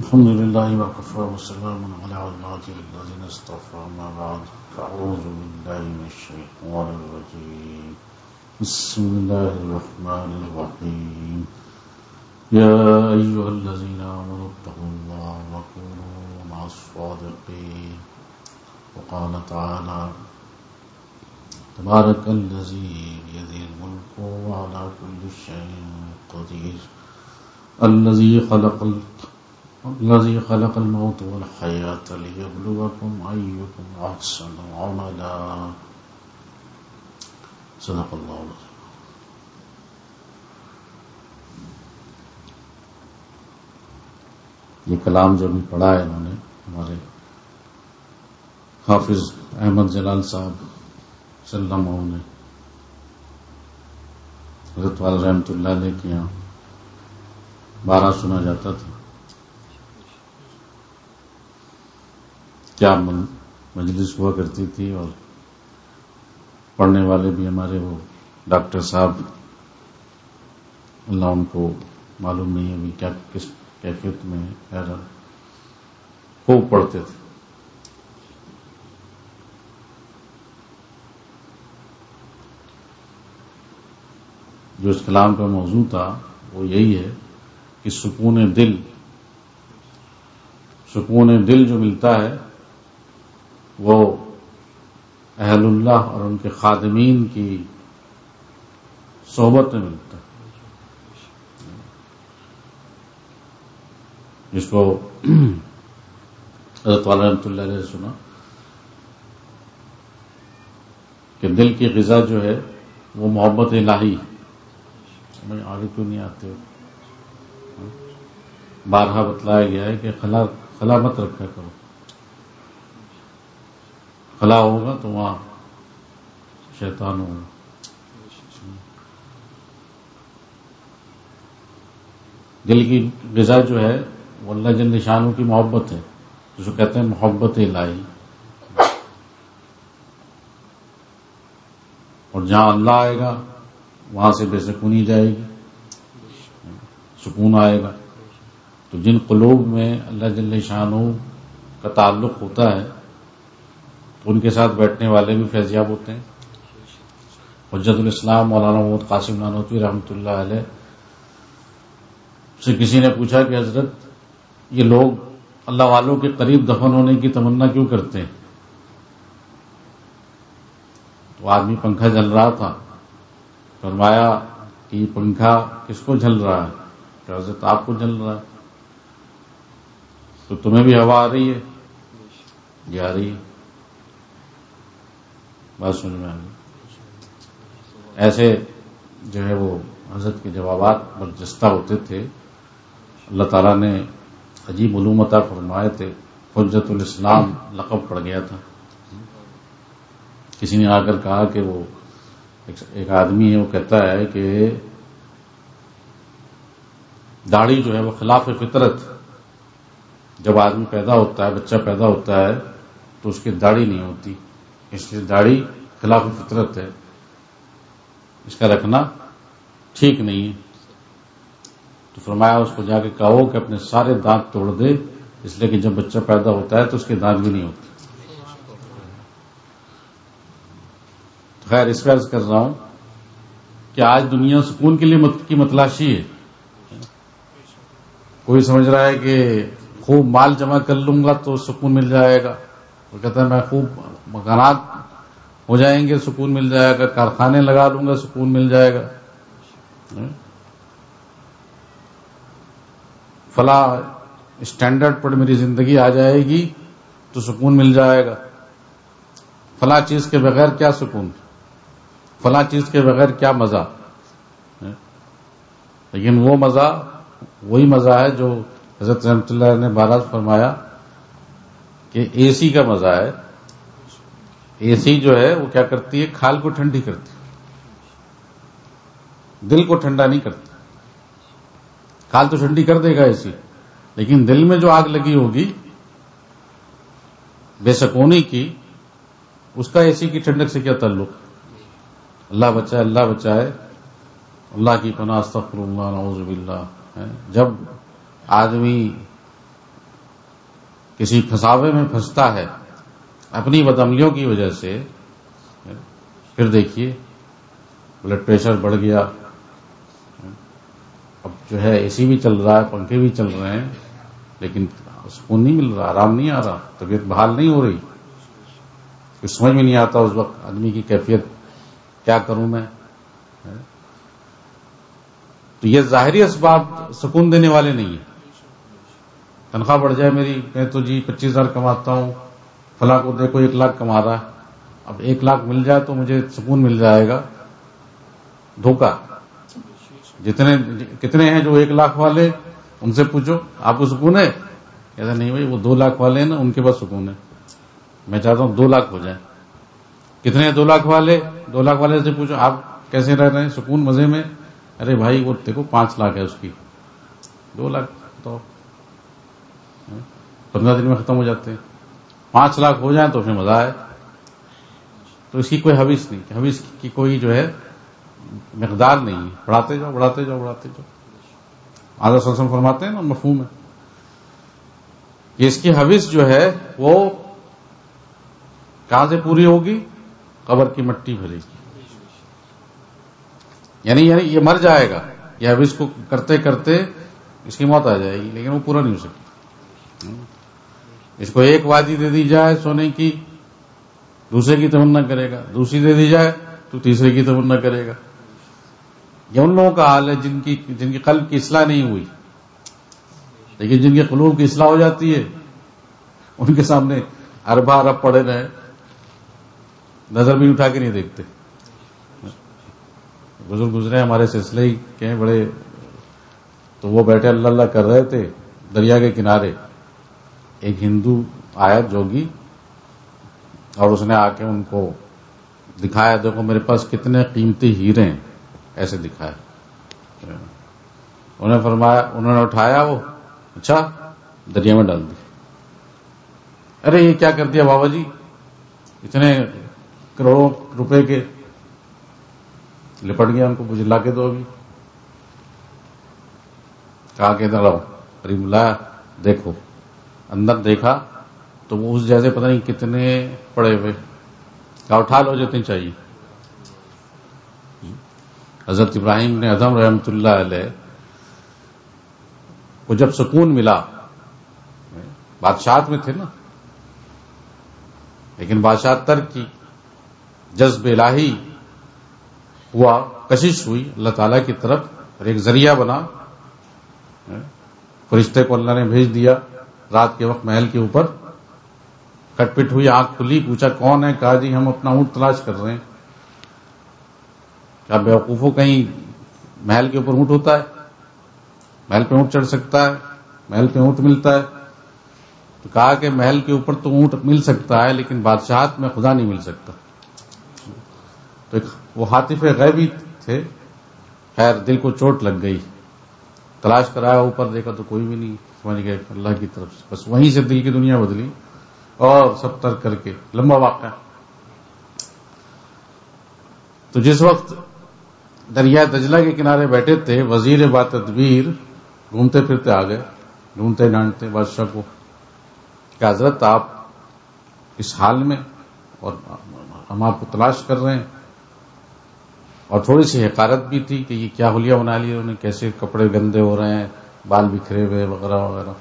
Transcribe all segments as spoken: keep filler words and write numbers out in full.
الحمد لله وكفى وسلام على عباده الذين اصطفى ما بعد فأعوذ بالله من الشيطان الرجيم بسم الله الرحمن الرحيم يا أيها الذين آمنوا اتقوا الله وكونوا مع الصادقين وقال تعالى تبارك الذي بيده الملك وعلى كل شيء قدير الذي خلق الذي خلق الموت والحياة ليبلوكم أيكم أحسن عملا صدق الله العظيم. یہ کلام جو بھی پڑھا ہے انہوں نے ہمارے حافظ احمد جلال صاحب صلی اللہ علیہ وسلم نے حضرت والا رحمۃ اللہ علیہ کے یہاں بارہ سنا جاتا تھا. کیا مجلس ہوا کرتی تھی اور پڑھنے والے بھی ہمارے وہ ڈاکٹر صاحب اللہ ان کو معلوم نہیں ابھی کیا کس کیفیت میں ہے، خوب پڑھتے تھے. جو اس کلام کا موضوع تھا وہ یہی ہے کہ سکون دل سکون دل جو ملتا ہے وہ اہل اللہ اور ان کے خادمین کی صحبت میں ملتا ہے. جس کو حضرت والا رحمۃ اللہ علیہ سنا کہ دل کی غذا جو ہے وہ محبت الہی. سمجھ آگے کیوں نہیں آتے ہو؟ بارہا بتلایا گیا ہے کہ خلا خلا مت رکھا کرو. خلا ہوگا تو وہاں شیطان ہوگا. دل کی غذا جو ہے وہ اللہ جل شانہ کی محبت ہے، جس کو کہتے ہیں محبت الہی. اور جہاں اللہ آئے گا وہاں سے بے سکونی جائے گی، سکون آئے گا. تو جن قلوب میں اللہ جل شانہ کا تعلق ہوتا ہے تو ان کے ساتھ بیٹھنے والے بھی فیضیاب ہوتے ہیں. حجت الاسلام مولانا محمد قاسم نانوتوی رحمۃ اللہ علیہ سے کسی نے پوچھا کہ حضرت یہ لوگ اللہ والوں کے قریب دفن ہونے کی تمنا کیوں کرتے ہیں؟ تو آدمی پنکھا جل رہا تھا. فرمایا کہ یہ پنکھا کس کو جل رہا ہے؟ کہ حضرت آپ کو جل رہا ہے. تو تمہیں بھی ہوا آ رہی ہے؟ یہ آ رہی ہے. بات سمجھ میں آ گئی. ایسے جو ہے وہ حضرت کے جوابات برجستہ ہوتے تھے. اللہ تعالیٰ نے عجیب علوم عطا فرمائے تھے. حجت الاسلام لقب پڑ گیا تھا. کسی نے آ کر کہا کہ وہ ایک آدمی ہے، وہ کہتا ہے کہ داڑھی جو ہے وہ خلاف فطرت. جب آدمی پیدا ہوتا ہے، بچہ پیدا ہوتا ہے تو اس کی داڑھی نہیں ہوتی، اس لیے داڑھی خلاف فطرت ہے، اس کا رکھنا ٹھیک نہیں ہے. تو فرمایا اس کو جا کے کہو کہ اپنے سارے دانت توڑ دے، اس لیے کہ جب بچہ پیدا ہوتا ہے تو اس کے دانت بھی نہیں ہوتے. خیر اس کا عرض کر رہا ہوں کہ آج دنیا سکون کے لیے کی متلاشی ہے. کوئی سمجھ رہا ہے کہ خوب مال جمع کر لوں گا تو سکون مل جائے گا. وہ کہتا ہے میں خوب مکانات ہو جائیں گے سکون مل جائے گا، کارخانے لگا لوں گا سکون مل جائے گا، فلاں اسٹینڈرڈ پر میری زندگی آ جائے گی تو سکون مل جائے گا. فلاں چیز کے بغیر کیا سکون، فلاں چیز کے بغیر کیا مزہ. لیکن وہ مزہ وہی مزہ ہے جو حضرت رحمۃ اللہ نے بارہ فرمایا کہ اے سی کا مزہ ہے. اے سی جو ہے وہ کیا کرتی ہے؟ کھال کو ٹھنڈی کرتی ہے، دل کو ٹھنڈا نہیں کرتی. کھال تو ٹھنڈی کر دے گا اے سی، لیکن دل میں جو آگ لگی ہوگی بے سکونی کی، اس کا اے سی کی ٹھنڈک سے کیا تعلق؟ اللہ بچائے، اللہ بچائے، اللہ کی پناہ، استغفر اللہ، نعوذ باللہ. جب آدمی کسی پھنساوے میں پھنستا ہے اپنی بدعملیوں کی وجہ سے، پھر دیکھیے بلڈ پریشر بڑھ گیا، اب جو ہے اے سی بھی چل رہا ہے، پنکھے بھی چل رہے ہیں، لیکن سکون نہیں مل رہا، آرام نہیں آ رہا، طبیعت بحال نہیں ہو رہی، کچھ سمجھ میں نہیں آتا اس وقت آدمی کی کیفیت کیا کروں میں. تو یہ ظاہری اسباب سکون دینے والے نہیں ہیں. تنخواہ بڑھ جائے میری، میں تو جی پچیس ہزار کماتا ہوں، فلاں کو دیکھو ایک لاکھ کما رہا ہے، اب ایک لاکھ مل جائے تو مجھے سکون مل جائے گا. دھوکہ. جتنے کتنے ہیں جو ایک لاکھ والے، ان سے پوچھو آپ کو سکون ہے؟ کہتا نہیں بھائی وہ دو لاکھ والے ہیں نا، ان کے پاس سکون ہے، میں چاہتا ہوں دو لاکھ ہو جائیں. کتنے ہیں دو لاکھ والے؟ دو لاکھ والے سے پوچھو آپ کیسے رہ رہے ہیں سکون مزے میں؟ ارے بھائی وہ دیکھو پانچ لاکھ ہے اس کی، دو لاکھ تو پندرہ دن میں ختم ہو جاتے ہیں، پانچ لاکھ ہو جائیں تو پھر مزہ آئے. تو اس کی کوئی حویث نہیں، حویث کی کوئی جو ہے مقدار نہیں ہے، بڑھاتے جاؤ بڑھاتے جاؤ بڑھاتے جاؤ. آج صلی اللہ علیہ وسلم فرماتے ہیں نا، مفہوم ہے کہ اس کی حویث جو ہے وہ کہاں سے پوری ہوگی؟ قبر کی مٹی بھرے گی. یعنی یعنی یہ مر جائے گا، یہ حویث کو کرتے کرتے اس کی موت آ جائے گی، لیکن وہ پورا نہیں ہو سکتا. اس کو ایک وادی دے دی جائے سونے کی، دوسرے کی تمنا کرے گا، دوسری دے دی جائے تو تیسرے کی تمنا کرے گا. یہ ان لوگوں کا حال ہے جن کی جن کی قلب کی اصلاح نہیں ہوئی، لیکن جن کے قلوب کی اصلاح ہو جاتی ہے ان کے سامنے اربا ارب پڑے رہے، نظر بھی اٹھا کے نہیں دیکھتے. بزرگ گزرے ہمارے سلسلے کے ہیں بڑے، تو وہ بیٹھے اللہ اللہ کر رہے تھے دریا کے کنارے. ایک ہندو آیا جوگی، اور اس نے آ کے ان کو دکھایا، دیکھو میرے پاس کتنے قیمتی ہیرے ہیں، ایسے دکھایا. انہوں نے فرمایا، انہوں نے اٹھایا وہ، اچھا دریا میں ڈال دی. ارے یہ کیا کر دیا بابا جی، اتنے کروڑوں روپے کے؟ لپٹ گیا، ان کو مجھے لا کے دو ابھی. کہا کہ ادھر آؤ، قریب لایا، دیکھو. اندر دیکھا تو وہ اس جیسے پتہ نہیں کتنے پڑے ہوئے. کہا اٹھا لو جتنے چاہیے. حضرت ابراہیم نے اعظم رحمۃ اللہ علیہ کو جب سکون ملا، بادشاہت میں تھے نا، لیکن بادشاہ ترک کی، جذب الہی ہوا، کشش ہوئی اللہ تعالیٰ کی طرف، اور ایک ذریعہ بنا. فرشتے کو اللہ نے بھیج دیا رات کے وقت محل کے اوپر. کٹ پٹ ہوئی، آنکھ کھلی، پوچھا کون ہے؟ کہا جی ہم اپنا اونٹ تلاش کر رہے ہیں. کیا بیوقوفوں، کہیں محل کے اوپر اونٹ ہوتا ہے؟ محل پہ اونٹ چڑھ سکتا ہے؟ محل پہ اونٹ ملتا ہے؟ تو کہا کہ محل کے اوپر تو اونٹ مل سکتا ہے، لیکن بادشاہت میں خدا نہیں مل سکتا. تو وہ حاطف غیبی تھے. خیر دل کو چوٹ لگ گئی، تلاش کرایا، اوپر دیکھا تو کوئی بھی نہیں. سمجھ گئے اللہ کی طرف سے. بس وہیں سے دل کی دنیا بدلی اور سب ترک کر کے. لمبا واقعہ. تو جس وقت دریا دجلہ کے کنارے بیٹھے تھے، وزیر با تدبیر گھومتے پھرتے آ گئے، ڈھونڈتے ڈھانڈتے بادشاہ کو کہ حضرت آپ اس حال میں، اور ہم آپ کو تلاش کر رہے ہیں. اور تھوڑی سی حقارت بھی تھی کہ یہ کیا حلیہ بنا لیا انہوں نے، کیسے کپڑے گندے ہو رہے ہیں، بال بکھرے ہوئے وغیرہ وغیرہ.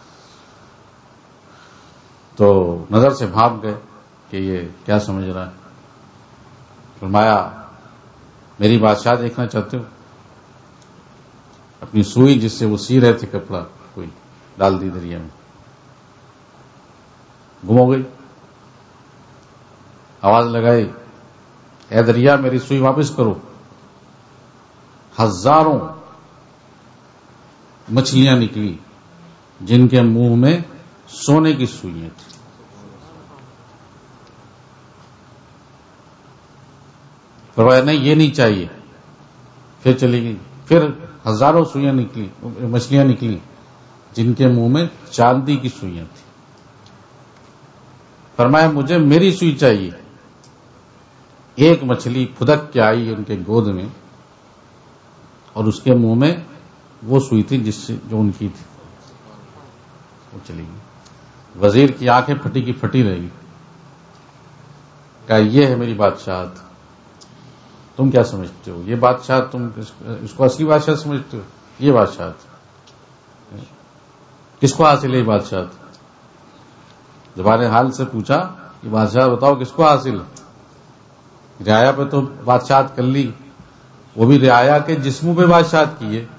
تو نظر سے بھاگ گئے کہ یہ کیا سمجھ رہا ہے. فرمایا میری بادشاہ دیکھنا چاہتے ہو؟ اپنی سوئی جس سے وہ سی رہے تھے کپڑا، کوئی ڈال دی دریا میں، گم ہو گئی. آواز لگائی، اے دریا میری سوئی واپس کرو. ہزاروں مچھلیاں نکلی جن کے منہ میں سونے کی سوئیاں تھیں. فرمایا نہیں یہ نہیں چاہیے. پھر چلی گئی، پھر ہزاروں سوئیاں نکلی، مچھلیاں نکلی جن کے منہ میں چاندی کی سوئیاں تھیں. فرمایا مجھے میری سوئی چاہیے. ایک مچھلی پھدک کے آئی ان کے گود میں، اور اس کے منہ میں وہ سوئی تھی جس سے جو ان کی تھی. وہ چلی گئی. وزیر کی آنکھیں پھٹی کی پھٹی رہی. کہا یہ ہے میری بادشاہت. تم کیا سمجھتے ہو؟ یہ بادشاہت تم اس کو اصلی بادشاہ سمجھتے ہو؟ یہ بادشاہت کس کو حاصل ہے؟ یہ بادشاہت زبان حال سے پوچھا کہ بادشاہ بتاؤ کس کو حاصل؟ رعایا پہ تو بادشاہت کر لی، وہ بھی رعایا کے جسموں پہ بادشاہت کی ہے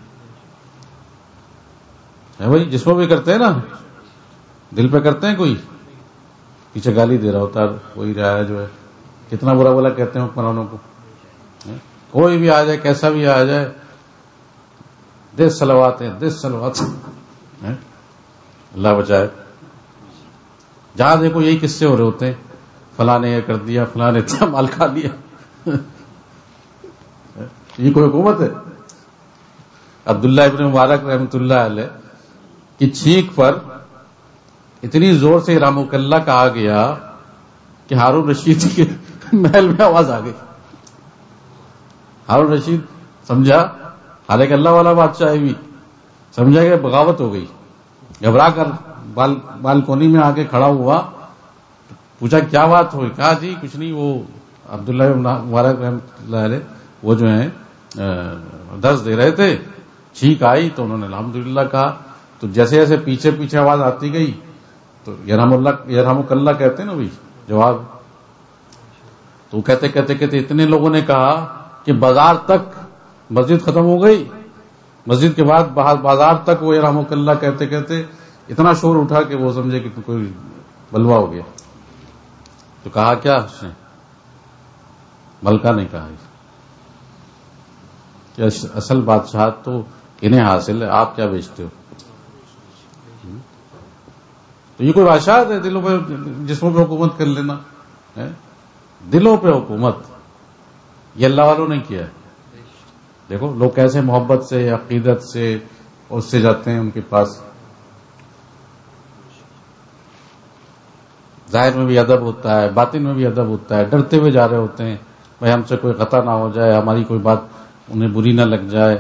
بھائی. جسموں پہ کرتے ہیں نا، دل پہ کرتے ہیں. کوئی پیچھے گالی دے رہا ہوتا ہے وہی رعایا جو ہے، کتنا برا بلا کہتے ہیں حکمرانوں کو. کوئی بھی آ جائے، کیسا بھی آ جائے، دیس سلوات ہیں، دیس سلوات. اللہ بچائے. جہاں دیکھو یہی قصے ہو رہے ہوتے ہیں، فلاں نے یہ کر دیا، فلاں نے اتنا مال کھا لیا. یہ کوئی حکومت ہے؟ عبداللہ ابن مبارک رحمۃ اللہ علیہ کی چھینک پر اتنی زور سے رحمک اللہ کہا گیا کہ ہارون رشید کے محل میں آواز آ گئی. ہارون رشید سمجھا، حالانکہ اللہ والا بادشاہ بھی سمجھا کہ بغاوت ہو گئی. گھبرا کر بال بالکونی میں آ کے کھڑا ہوا، پوچھا کیا بات ہوئی؟ کہا جی کچھ نہیں، وہ عبداللہ مبارک رحمۃ اللہ علیہ وہ جو ہیں درس دے رہے تھے، چھینک آئی تو انہوں نے الحمدللہ کہا. تو جیسے جیسے پیچھے پیچھے آواز آتی گئی تو یرحم اللہ یرحمک اللہ کہتے ہیں نا بھائی جواب. تو کہتے کہتے کہتے اتنے لوگوں نے کہا کہ بازار تک مسجد ختم ہو گئی، مسجد کے بعد بازار تک وہ یرحمک اللہ کہتے کہتے اتنا شور اٹھا کہ وہ سمجھے کہ کوئی بلوا ہو گیا. تو کہا کیا اس نے؟ ملکہ نے کہا کہ اصل بادشاہت تو انہیں حاصل ہے، آپ کیا بیچتے ہو؟ تو یہ کوئی بادشاہت ہے دلوں پہ جسموں پہ حکومت کر لینا؟ دلوں پہ حکومت یہ اللہ والوں نے کیا ہے. دیکھو لوگ کیسے محبت سے، عقیدت سے اس سے جاتے ہیں ان کے پاس. ظاہر میں بھی ادب ہوتا ہے، باطن میں بھی ادب ہوتا ہے. ڈرتے ہوئے جا رہے ہوتے ہیں بھائی ہم سے کوئی خطا نہ ہو جائے، ہماری کوئی بات انہیں بری نہ لگ جائے.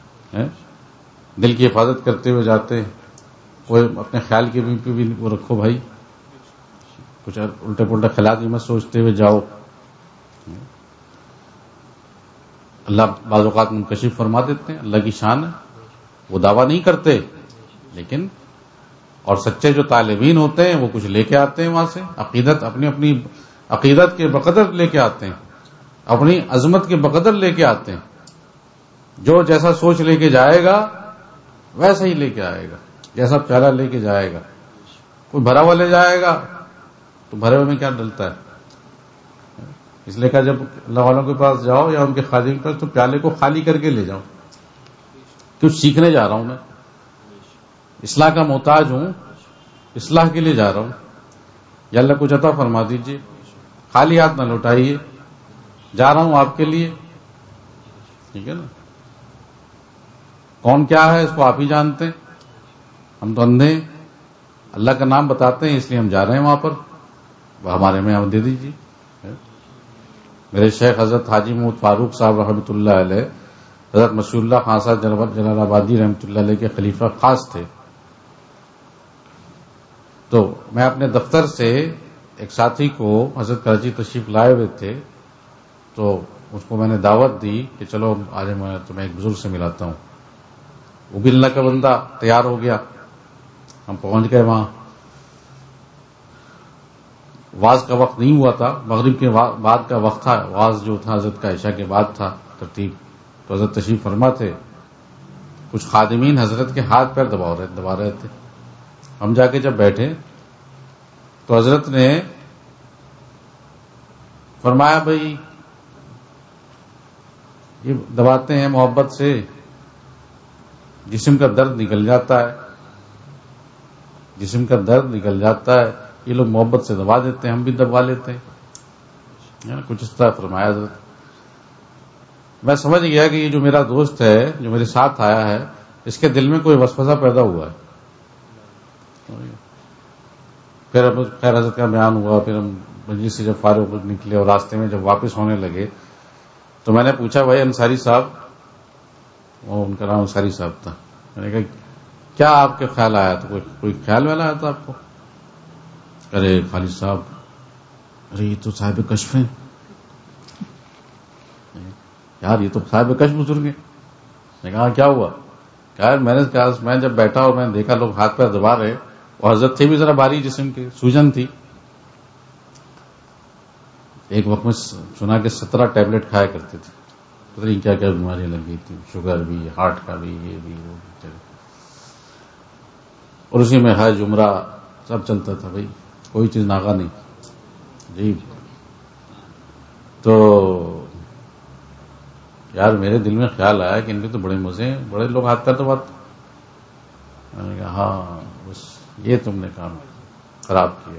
دل کی حفاظت کرتے ہوئے جاتے ہیں. کوئی اپنے خیال کی بھی بھی وہ رکھو بھائی، کچھ الٹے پلٹے خیالات بھی مت سوچتے ہوئے جاؤ. اللہ بعض اوقات منکشف فرما دیتے ہیں، اللہ کی شان ہے. وہ دعویٰ نہیں کرتے لیکن اور سچے جو طالبین ہوتے ہیں وہ کچھ لے کے آتے ہیں وہاں سے، عقیدت اپنی اپنی عقیدت کے بقدر لے کے آتے ہیں، اپنی عظمت کے بقدر لے کے آتے ہیں. جو جیسا سوچ لے کے جائے گا ویسا ہی لے کے آئے گا، جیسا پیالہ لے کے جائے گا. کوئی بھرا ہوا لے جائے گا تو بھرے ہوئے میں کیا ڈلتا ہے؟ اس لیے کہ جب اللہ والوں کے پاس جاؤ یا ان کے خادم کے پاس تو پیالے کو خالی کر کے لے جاؤ. کچھ سیکھنے جا رہا ہوں میں، اصلاح کا محتاج ہوں، اصلاح کے لیے جا رہا ہوں. یا اللہ کچھ عطا فرما دیجیے، خالی ہاتھ نہ لوٹائیے، جا رہا ہوں آپ کے لیے. ٹھیک ہے نا؟ کون کیا ہے اس کو آپ ہی جانتے ہیں، ہم تو اندھے ہیں. اللہ کا نام بتاتے ہیں اس لیے ہم جا رہے ہیں وہاں پر، ہمارے میں ہم دے دیجیے. میرے شیخ حضرت حاجی محمود فاروق صاحب رحمۃ اللہ علیہ، حضرت مشہور اللہ خان صاحب جلال آبادی رحمۃ اللہ علیہ کے خلیفہ خاص تھے. تو میں اپنے دفتر سے ایک ساتھی کو حضرت کراچی تشریف لائے ہوئے تھے، تو اس کو میں نے دعوت دی کہ چلو آج میں تمہیں ایک بزرگ سے ملاتا ہوں. وہ بھی اللہ کا بندہ تیار ہو گیا. ہم پہنچ گئے وہاں. واز کا وقت نہیں ہوا تھا، مغرب کے بعد کا وقت تھا. واز جو تھا حضرت کا عشاء کے بعد تھا ترتیب. تو حضرت تشریف فرما تھے. کچھ خادمین حضرت کے ہاتھ پیر دبا رہے دبا رہے تھے. ہم جا کے جب بیٹھے تو حضرت نے فرمایا بھائی یہ دباتے ہیں محبت سے، جسم کا درد نکل جاتا ہے، جسم کا درد نکل جاتا ہے. یہ لوگ محبت سے دبا دیتے ہیں، ہم بھی دبا لیتے ہیں. کچھ اس طرح فرمایا حضرت. میں سمجھ گیا کہ یہ جو میرا دوست ہے جو میرے ساتھ آیا ہے اس کے دل میں کوئی وسوسہ پیدا ہوا ہے. پھر خیر حضرت کا بیان ہوا، پھر ہم مجلس سے جب فارغ نکلے اور راستے میں جب واپس ہونے لگے تو میں نے پوچھا بھائی انصاری صاحب، وہ ان کا نام انصاری صاحب تھا، میں نے کہا کیا آپ کے خیال آیا؟ تو کوئی کوئی خیال والا آیا تھا آپ کو؟ ارے خالد صاحب، ارے یہ تو صاحب کشف ہیں یار، یہ تو صاحب کشف بزرگ ہیں. میں کہا کیا ہوا؟ کہا میں نے کہا میں جب بیٹھا اور میں نے دیکھا لوگ ہاتھ پیر دبا رہے، اور حضرت تھے بھی ذرا بھاری جسم کے، سوجن تھی. ایک وقت میں سنا کہ سترہ ٹیبلٹ کھایا کرتے تھے، پتہ نہیں کیا کیا بیماریاں لگ گئی تھی، شوگر بھی، ہارٹ کا بھی، یہ بھی وہ بھی، اور اسی میں حج عمرہ سب چلتا تھا بھائی، کوئی چیز ناغا نہیں جی. تو یار میرے دل میں خیال آیا کہ ان کے تو بڑے مزے ہیں، بڑے لوگ ہاتھ پیر تو بات. میں نے کہا ہاں بس یہ تم نے کام خراب کیا.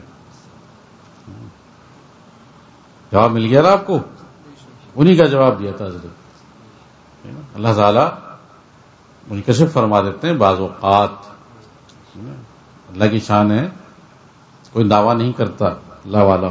جواب مل گیا نا آپ کو؟ انہی کا جواب دیا تھا حضرت. اللہ تعالیٰ منکشف فرما دیتے ہیں بعض اوقات. اللہ کی شان ہے، کوئی دعویٰ نہیں کرتا اللہ والا.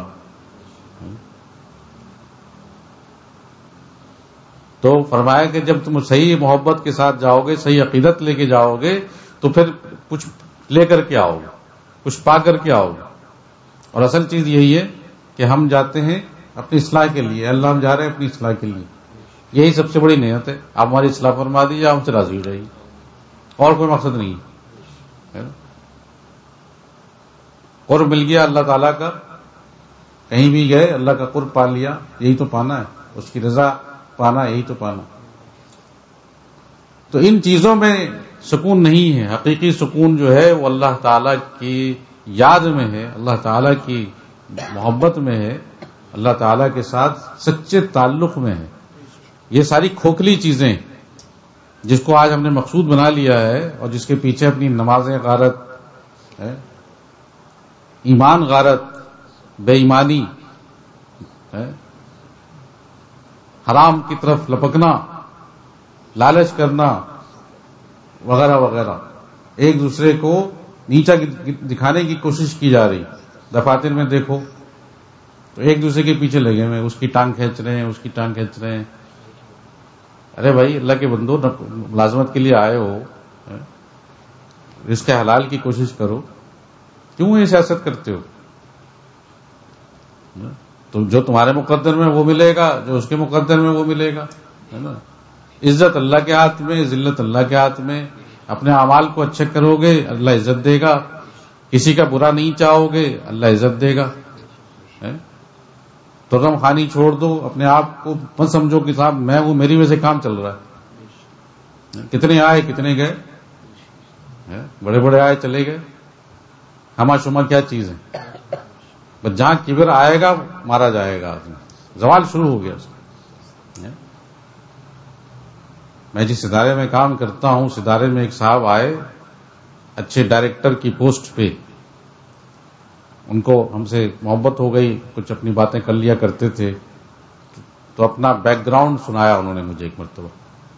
تو فرمایا کہ جب تم صحیح محبت کے ساتھ جاؤ گے، صحیح عقیدت لے کے جاؤ گے، تو پھر کچھ لے کر کے آؤ گے، کچھ پا کر کے آؤ گے. اور اصل چیز یہی ہے کہ ہم جاتے ہیں اپنی اصلاح کے لیے، اللہ ہم جا رہے ہیں اپنی اصلاح کے لیے. یہی سب سے بڑی نعمت ہے. آپ ہماری اصلاح فرما دیجیے، ہم سے راضی ہو جائیے، اور کوئی مقصد نہیں ہے. قرب مل گیا اللہ تعالیٰ کا، کہیں بھی گئے اللہ کا قرب پا لیا، یہی تو پانا ہے، اس کی رضا پانا، یہی تو پانا. تو ان چیزوں میں سکون نہیں ہے. حقیقی سکون جو ہے وہ اللہ تعالیٰ کی یاد میں ہے، اللہ تعالیٰ کی محبت میں ہے، اللہ تعالیٰ کے ساتھ سچے تعلق میں ہے. یہ ساری کھوکھلی چیزیں جس کو آج ہم نے مقصود بنا لیا ہے، اور جس کے پیچھے اپنی نمازیں غارت ہے، ایمان غارت، بے ایمانی ہے، حرام کی طرف لپکنا، لالچ کرنا وغیرہ وغیرہ، ایک دوسرے کو نیچا دکھانے کی کوشش کی جا رہی. دفاتر میں دیکھو تو ایک دوسرے کے پیچھے لگے ہوئے، اس کی ٹانگ کھینچ رہے ہیں، اس کی ٹانگ کھینچ رہے ہیں. ارے بھائی اللہ کے بندو، ملازمت کے لیے آئے ہو، رزق حلال کی کوشش کرو، کیوں یہ سیاست کرتے ہو؟ تو جو تمہارے مقدر میں وہ ملے گا، جو اس کے مقدر میں وہ ملے گا، ہے نا. عزت اللہ کے ہاتھ میں، ذلت اللہ کے ہاتھ میں. اپنے اعمال کو اچھے کرو گے اللہ عزت دے گا، کسی کا برا نہیں چاہو گے اللہ عزت دے گا. ترم خانی چھوڑ دو، اپنے آپ کو مت سمجھو کہ صاحب میں وہ میری وجہ سے کام چل رہا ہے. کتنے آئے کتنے گئے، بڑے بڑے آئے چلے گئے، ہما شما کیا چیز ہے. بس جہاں کبر آئے گا مارا جائے گا آدمی، زوال شروع ہو گیا اس کا. میں جس ادارے میں کام کرتا ہوں، اس ادارے میں ایک صاحب آئے اچھے ڈائریکٹر کی پوسٹ پہ. ان کو ہم سے محبت ہو گئی، کچھ اپنی باتیں کر لیا کرتے تھے، تو اپنا بیک گراؤنڈ سنایا انہوں نے مجھے ایک مرتبہ.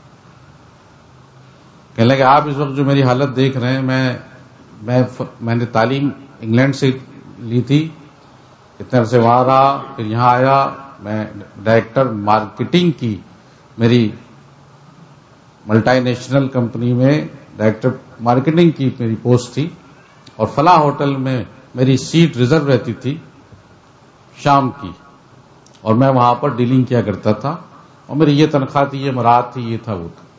کہنے لگے آپ اس وقت جو میری حالت دیکھ رہے ہیں، میں میں میں نے تعلیم انگلینڈ سے لی تھی، اتنے عرصے وہاں رہا، پھر یہاں آیا، میں ڈائریکٹر مارکیٹنگ کی، میری ملٹی نیشنل کمپنی میں ڈائریکٹر مارکیٹنگ کی میری پوسٹ تھی، اور فلاں ہوٹل میں میری سیٹ ریزرو رہتی تھی شام کی، اور میں وہاں پر ڈیلنگ کیا کرتا تھا، اور میری یہ تنخواہ تھی، یہ مراد تھی، یہ تھا وہ تھا.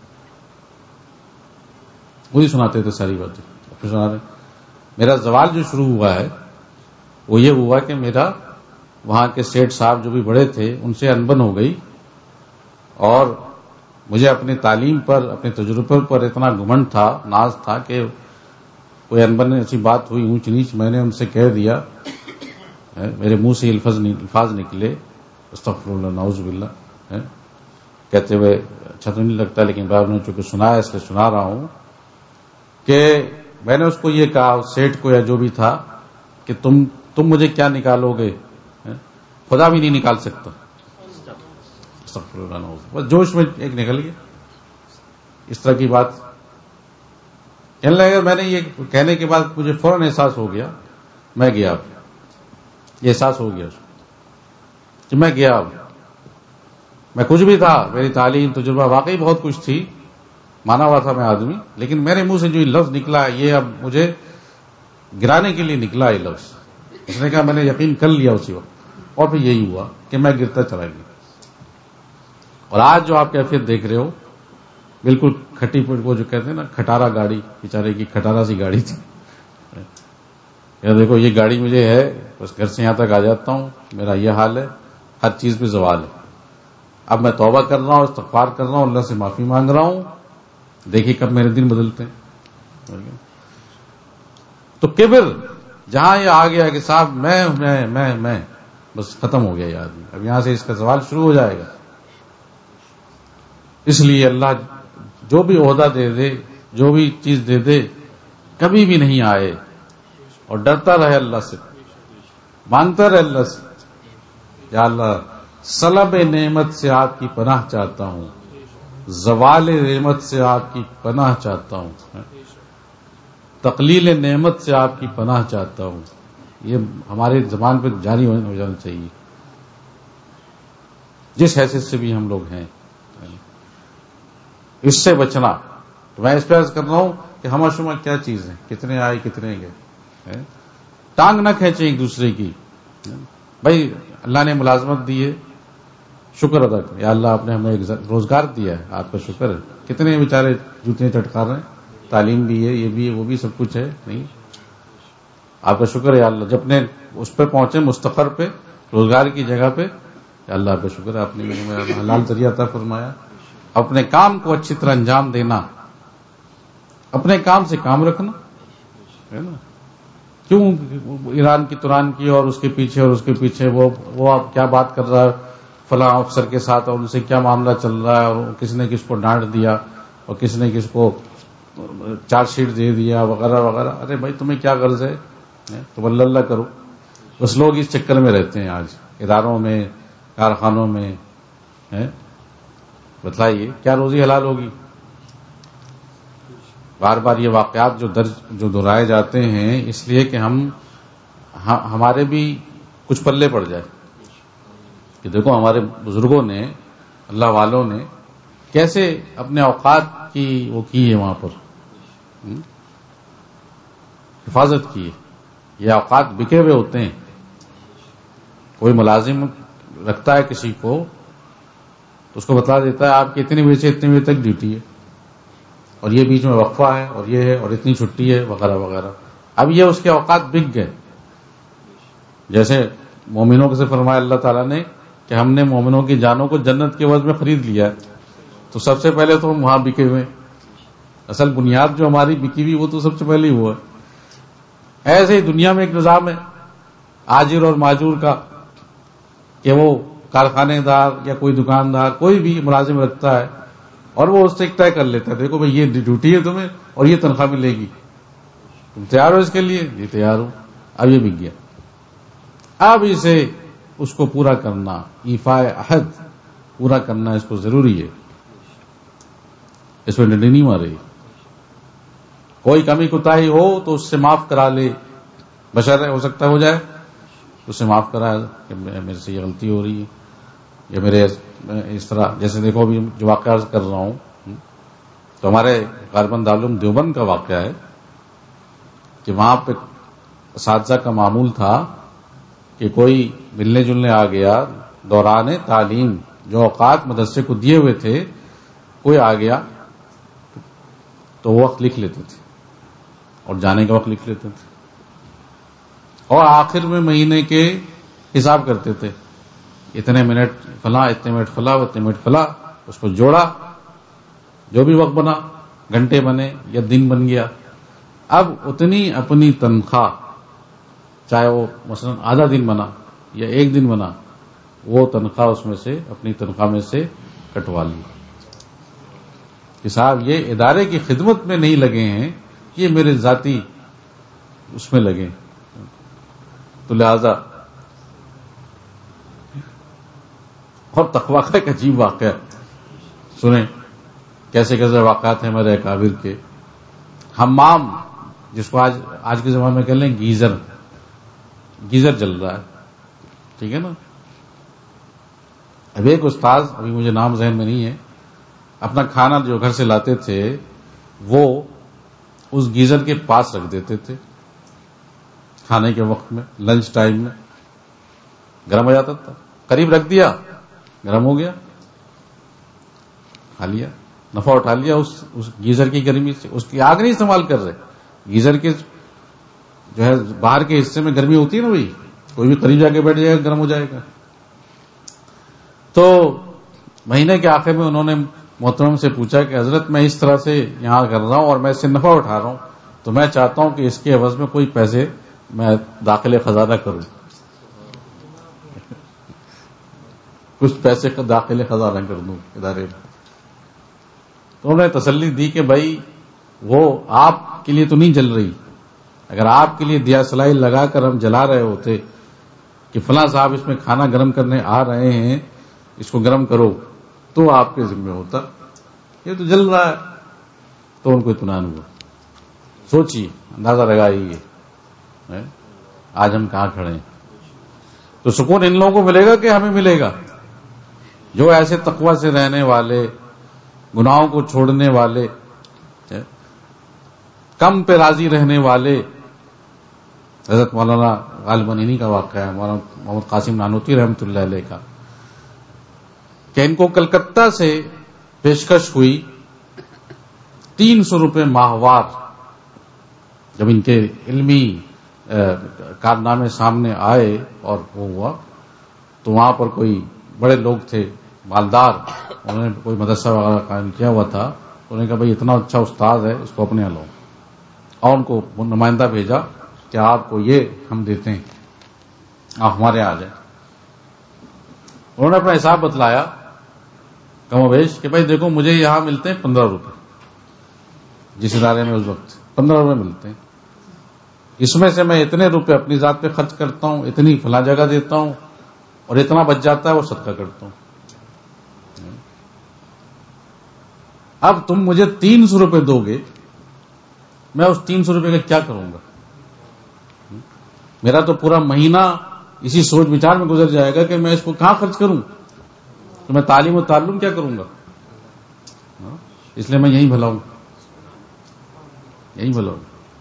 وہی سناتے تھے ساری باتیں. پھر سنا رہے میرا زوال جو شروع ہوا ہے وہ یہ ہوا کہ میرا وہاں کے سیٹ صاحب جو بھی بڑے تھے ان سے انبن ہو گئی، اور مجھے اپنی تعلیم پر، اپنے تجربے پر اتنا گھمنڈ تھا، ناز تھا کہ کوئی انبن ایسی بات ہوئی اونچ نیچ، میں نے ان سے کہہ دیا، میرے منہ سے الفاظ نکلے استغفر اللہ نعوذ باللہ، کہتے ہوئے اچھا تو نہیں لگتا، لیکن بابا نے چونکہ سنایا اس لیے سنا رہا ہوں کہ میں نے اس کو یہ کہا، سیٹ کو یا جو بھی تھا، کہ تم تم مجھے کیا نکالو گے، خدا بھی نہیں نکال سکتا. استغفر اللہ نعوذ، بس جوش میں ایک نکل گیا اس طرح کی بات. کہنے لگا میں نے یہ کہنے کے بعد مجھے فوراً احساس ہو گیا، میں گیا، یہ احساس ہو گیا کہ میں گیا. میں کچھ بھی تھا، میری تعلیم تجربہ واقعی بہت کچھ تھی، مانا ہوا تھا میں آدمی، لیکن میرے منہ سے جو یہ لفظ نکلا، یہ اب مجھے گرانے کے لیے نکلا یہ لفظ. اس نے کہا میں نے یقین کر لیا اسی وقت، اور پھر یہی ہوا کہ میں گرتا چلا گیا. اور آج جو آپ کیفیت دیکھ رہے ہو بالکل کھٹی پٹ، وہ جو کہتے ہیں نا کھٹارا گاڑی، بیچارے کی کھٹارا سی گاڑی تھی. دیکھو یہ گاڑی مجھے ہے، بس گھر سے یہاں تک آ جاتا ہوں، میرا یہ حال ہے، ہر چیز پہ زوال ہے. اب میں توبہ کر رہا ہوں، استغفار کر رہا ہوں، اللہ سے معافی مانگ رہا ہوں، دیکھیے کب میرے دن بدلتے ہیں. تو کبر جہاں یہ آ گیا کہ صاحب میں میں میں میں بس ختم ہو گیا یہ آدمی، اب یہاں سے اس کا سوال شروع ہو جائے گا. اس لیے اللہ جو بھی عہدہ دے دے، جو بھی چیز دے دے، کبھی بھی نہیں آئے اور ڈرتا رہے اللہ سے، مانگتا رہے اللہ سے، یا اللہ سلب نعمت سے آپ کی پناہ چاہتا ہوں، زوال نعمت سے آپ کی پناہ چاہتا ہوں، تقلیل نعمت سے آپ کی پناہ چاہتا ہوں. یہ ہمارے زبان پہ جاری ہو جانا چاہیے، جس حیثیت سے بھی ہم لوگ ہیں. اس سے بچنا. تو میں اس پہ عرض کر رہا ہوں کہ ہمہ شمہ کیا چیز ہے، کتنے آئے کتنے گئے، ٹانگ نہ کھینچیں ایک دوسرے کی. بھائی اللہ نے ملازمت دی ہے، شکر ادا کریں، یا اللہ آپ نے ہمیں ایک روزگار دیا ہے، آپ کا شکر ہے. کتنے بیچارے جوتیاں چٹکا رہے ہیں، تعلیم بھی ہے، یہ بھی ہے، وہ بھی سب کچھ ہے، نہیں آپ کا شکر ہے یا اللہ. جب اپنے اس پہ پہنچے مستقر پہ، روزگار کی جگہ پہ، یا اللہ آپ کا شکر ہے آپ نے مجھے حلال ذریعہ عطا فرمایا. اپنے کام کو اچھی طرح انجام دینا، اپنے کام سے کام رکھنا ہے نا. کیوں ایران کی تران کی اور اس کے پیچھے اور اس کے پیچھے وہ وہ آپ کیا بات کر رہا ہے فلاں افسر کے ساتھ، اور ان سے کیا معاملہ چل رہا ہے، اور کس نے کس کو ڈانٹ دیا اور کس نے کس کو چارج شیٹ دے دیا وغیرہ وغیرہ. ارے بھائی تمہیں کیا غرض ہے، تم اللہ اللہ کرو. بس لوگ اس چکر میں رہتے ہیں آج اداروں میں، کارخانوں میں. بتلائیے کیا روزی حلال ہوگی؟ بار بار یہ واقعات جو درج جو دہرائے جاتے ہیں اس لیے کہ ہم ہمارے بھی کچھ پلے پڑ جائے کہ دیکھو ہمارے بزرگوں نے، اللہ والوں نے کیسے اپنے اوقات کی وہ کی ہے، وہاں پر حفاظت کی ہے. یہ اوقات بکے ہوئے ہوتے ہیں. کوئی ملازم رکھتا ہے کسی کو تو اس کو بتلا دیتا ہے آپ کی اتنے بجے سے اتنے بجے تک ڈیوٹی ہے، اور یہ بیچ میں وقفہ ہے، اور یہ ہے، اور اتنی چھٹی ہے وغیرہ وغیرہ. اب یہ اس کے اوقات بک گئے. جیسے مومنوں سے فرمایا اللہ تعالیٰ نے کہ ہم نے مومنوں کی جانوں کو جنت کے عوض میں خرید لیا ہے، تو سب سے پہلے تو ہم وہاں بکے ہوئے. اصل بنیاد جو ہماری بکی ہوئی وہ تو سب سے پہلے ہی ہوا ہے. ایسے ہی دنیا میں ایک نظام ہے آجر اور ماجور کا کہ وہ کارخانے دار یا کوئی دکاندار کوئی بھی ملازم رکھتا ہے اور وہ اس سے طے کر لیتا ہے، دیکھو بھائی یہ ڈیوٹی ہے تمہیں اور یہ تنخواہ ملے گی، تم تیار ہو اس کے لیے؟ یہ تیار ہو. اب یہ بک گیا. اب اسے اس کو پورا کرنا، ایفاء عہد پورا کرنا اس کو ضروری ہے. اس میں ڈنڈی نہیں مارے. کوئی کمی کوتاہی ہو تو اس سے معاف کرا لے، بشر ہو سکتا ہو جائے اس سے معاف کرا کہ میرے سے یہ غلطی ہو رہی ہے، یا میرے اس طرح. جیسے دیکھو ابھی جو واقعہ کر رہا ہوں تو ہمارے غالباً دارالعلوم دیوبند کا واقعہ ہے کہ وہاں پہ اساتذہ کا معمول تھا کہ کوئی ملنے جلنے آ گیا دوران تعلیم، جو اوقات مدرسے کو دیے ہوئے تھے کوئی آ گیا تو وہ وقت لکھ لیتے تھے اور جانے کا وقت لکھ لیتے تھے، اور آخر میں مہینے کے حساب کرتے تھے، اتنے منٹ فلاں، اتنے منٹ فلاں، اتنے منٹ فلاں. اس کو جوڑا، جو بھی وقت بنا، گھنٹے بنے یا دن بن گیا. اب اتنی اپنی تنخواہ، چاہے وہ مثلا آدھا دن بنا یا ایک دن بنا، وہ تنخواہ اس میں سے اپنی تنخواہ میں سے کٹوا لی کہ صاحب یہ ادارے کی خدمت میں نہیں لگے ہیں، یہ میرے ذاتی اس میں لگے. تو لہذا اور تقویٰ کا ایک عجیب واقعہ سنیں، کیسے کیسے واقعات ہیں ہمارے اکابر کے. حمام جس کو آج آج کے زمانے میں کہہ لیں گیزر، گیزر چل رہا ہے، ٹھیک ہے نا. اب ایک استاذ، ابھی مجھے نام ذہن میں نہیں ہے، اپنا کھانا جو گھر سے لاتے تھے وہ اس گیزر کے پاس رکھ دیتے تھے. کھانے کے وقت میں، لنچ ٹائم میں گرم ہو جاتا تھا، قریب رکھ دیا گرم ہو گیا، کھا لیا، نفع اٹھا لیا اس اس گیزر کی گرمی سے. اس کی آگ نہیں استعمال کر رہے، گیزر کے جو ہے باہر کے حصے میں گرمی ہوتی ہے نا، وہی کوئی بھی قریب جا کے بیٹھ جائے گا گرم ہو جائے گا. تو مہینے کے آخر میں انہوں نے محترم سے پوچھا کہ حضرت میں اس طرح سے یہاں کر رہا ہوں اور میں اس سے نفع اٹھا رہا ہوں، تو میں چاہتا ہوں کہ اس کے عوض میں کوئی پیسے میں داخل خزانہ کروں، کچھ پیسے کا داخل خزانہ کر دوں ادارے میں. تو انہوں نے تسلی دی کہ بھائی وہ آپ کے لیے تو نہیں جل رہی، اگر آپ کے لیے دیا سلائی لگا کر ہم جلا رہے ہوتے کہ فلاں صاحب اس میں کھانا گرم کرنے آ رہے ہیں، اس کو گرم کرو، تو آپ کے ذمہ ہوتا، یہ تو جل رہا ہے. تو ان کو اطمینان ہوا. سوچیے، اندازہ لگائیے آج ہم کہاں کھڑے ہیں. تو سکون ان لوگوں کو ملے گا کہ ہمیں ملے گا جو ایسے تقوی سے رہنے والے، گناہوں کو چھوڑنے والے، کم پہ راضی رہنے والے. حضرت مولانا غالباً انہی کا واقعہ ہے، مولانا محمد قاسم نانوتوی رحمۃ اللہ علیہ کا، کہ ان کو کلکتہ سے پیشکش ہوئی تین سو روپے ماہوار. جب ان کے علمی کارنامے سامنے آئے اور وہ ہوا تو وہاں پر کوئی بڑے لوگ تھے مالدار، انہوں نے کوئی مدرسہ وغیرہ قائم کیا ہوا تھا. انہوں نے کہا بھائی اتنا اچھا استاد ہے، اس کو اپنے یہاں لو، اور ان کو نمائندہ بھیجا کہ آپ کو یہ ہم دیتے ہیں، آپ ہمارے یہاں آ جائیں. انہوں نے اپنا حساب بتلایا کم و بیش کہ بھائی دیکھو مجھے یہاں ملتے ہیں پندرہ روپے، جس ادارے میں اس وقت پندرہ روپے ملتے ہیں، اس میں سے میں اتنے روپے اپنی ذات پہ خرچ کرتا ہوں، اتنی فلاں جگہ دیتا ہوں، اور اتنا بچ جاتا ہے وہ صدقہ کرتا ہوں. اب تم مجھے تین سو روپے دو گے، میں اس تین سو روپے کا کیا کروں گا؟ میرا تو پورا مہینہ اسی سوچ وچار میں گزر جائے گا کہ میں اس کو کہاں خرچ کروں، تو میں تعلیم و تعلم کیا کروں گا؟ اس لیے میں یہی بھلا ہوں، یہی بھلا ہوں.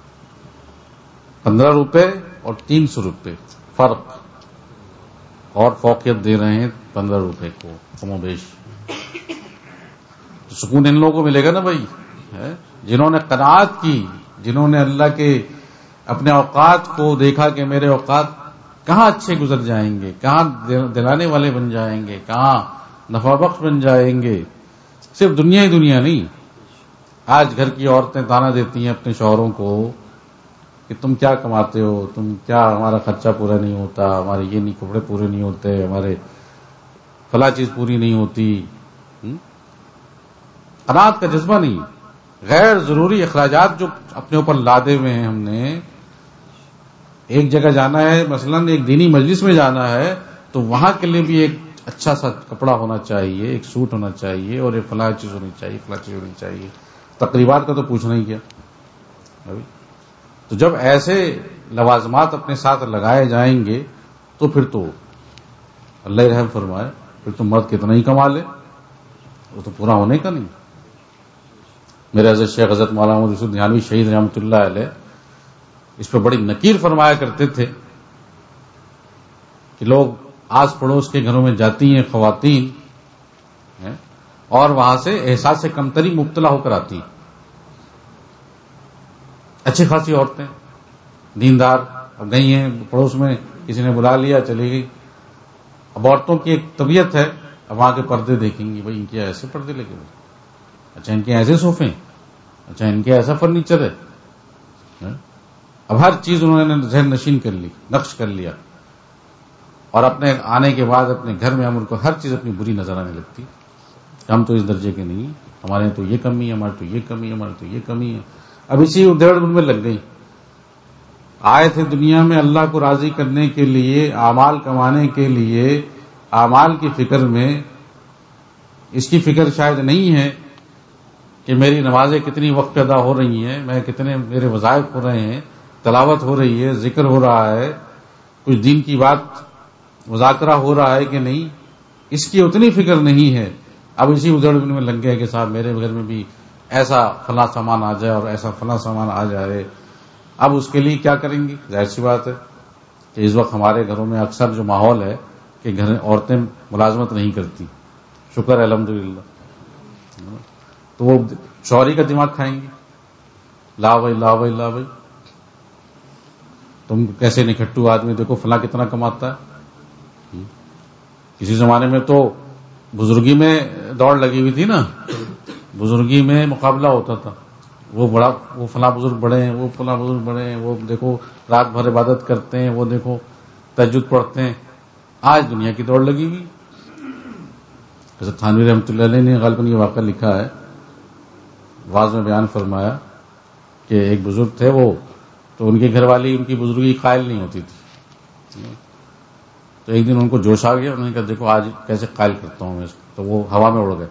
پندرہ روپے اور تین سو روپے فرق، اور فوقیت دے رہے ہیں پندرہ روپے کو کم و بیش. تو سکون ان لوگوں کو ملے گا نا بھائی، جنہوں نے قناعت کی، جنہوں نے اللہ کے اپنے اوقات کو دیکھا کہ میرے اوقات کہاں اچھے گزر جائیں گے، کہاں دلانے والے بن جائیں گے، کہاں نفع بخش بن جائیں گے. صرف دنیا ہی دنیا نہیں. آج گھر کی عورتیں تانا دیتی ہیں اپنے شوہروں کو کہ تم کیا کماتے ہو، تم کیا، ہمارا خرچہ پورا نہیں ہوتا، ہمارے یہ نہیں کپڑے پورے نہیں ہوتے، ہمارے فلاں چیز پوری نہیں ہوتی. قناعت کا جذبہ نہیں. غیر ضروری اخراجات جو اپنے اوپر لادے ہوئے ہیں ہم نے، ایک جگہ جانا ہے، مثلا ایک دینی مجلس میں جانا ہے تو وہاں کے لیے بھی ایک اچھا سا کپڑا ہونا چاہیے، ایک سوٹ ہونا چاہیے، اور ایک فلاں چیز ہونی چاہیے، فلاں چیز ہونی چاہیے. تقریبات کا تو پوچھنا ہی کیا. تو جب ایسے لوازمات اپنے ساتھ لگائے جائیں گے تو پھر تو اللہ رحم فرمائے، پھر تو مرد کتنا ہی کما لے، وہ تو پورا ہونے کا نہیں. میرے حضرت شیخ حضرت مولانا محمد یوسف دھیانوی شہید رحمۃ اللہ علیہ اس پہ بڑی نکیر فرمایا کرتے تھے کہ لوگ آس پڑوس کے گھروں میں جاتی ہیں خواتین اور وہاں سے احساس کمتری مبتلا ہو کر آتی، اچھی خاصی عورتیں دیندار، اب گئی ہیں پڑوس میں، کسی نے بلا لیا چلی گئی. اب عورتوں کی ایک طبیعت ہے، اب وہاں کے پردے دیکھیں گی، بھائی ان کے ایسے پردے لگے ہوئے، اچھا ان کے ایسے صوفے، اچھا ان کے ایسا فرنیچر ہے. اب ہر چیز انہوں نے ذہن نشین کر لی، نقش کر لیا، اور اپنے آنے کے بعد اپنے گھر میں ہم ان کو ہر چیز اپنی بری نظر آنے لگتی. ہم تو اس درجے کے نہیں، ہمارے تو یہ کمی ہے، ہمارے تو یہ کمی ہے، ہمارے تو یہ کمی ہے. اب اسی ادھیڑ ان میں لگ گئی. آئے تھے دنیا میں اللہ کو راضی کرنے کے لیے، اعمال کمانے کے لیے، اعمال کی فکر میں. اس کی فکر شاید نہیں ہے کہ میری نمازیں کتنی وقت ادا ہو رہی ہیں، میں کتنے میرے وظائف ہو رہے ہیں، تلاوت ہو رہی ہے، ذکر ہو رہا ہے، کچھ دین کی بات مذاکرہ ہو رہا ہے کہ نہیں، اس کی اتنی فکر نہیں ہے. اب اسی ادھڑ میں لگ گئے کہ صاحب میرے گھر میں بھی ایسا فلاں سامان آ جائے اور ایسا فلاں سامان آ جائے، اب اس کے لیے کیا کریں گی؟ ظاہر سی بات ہے کہ اس وقت ہمارے گھروں میں اکثر جو ماحول ہے کہ گھر عورتیں ملازمت نہیں کرتی، شکر ہے الحمدللہ، تو وہ شوہری کا دماغ کھائیں گی، لا بھائی لا بھائی لا بھائی، تم کیسے نکھٹو آدمی، دیکھو فلاں کتنا کماتا ہے۔ کسی زمانے میں تو بزرگی میں دوڑ لگی ہوئی تھی نا، بزرگی میں مقابلہ ہوتا تھا، وہ بڑا وہ فلاں بزرگ بڑے ہیں، وہ فلاں بزرگ بڑے ہیں، وہ دیکھو رات بھر عبادت کرتے ہیں، وہ دیکھو تہجد پڑھتے ہیں۔ آج دنیا کی دوڑ لگی ہوئی۔ حضرت تھانوی رحمۃ اللہ علیہ نے غالباً یہ واقعہ لکھا ہے، واعظ میں بیان فرمایا کہ ایک بزرگ تھے، وہ تو ان کی گھر والی ان کی بزرگی قائل نہیں ہوتی تھی، تو ایک دن ان کو جوش آ گیا، انہوں نے کہا دیکھو آج کیسے قائل کرتا ہوں میں اس کو، تو وہ ہوا میں اڑ گئے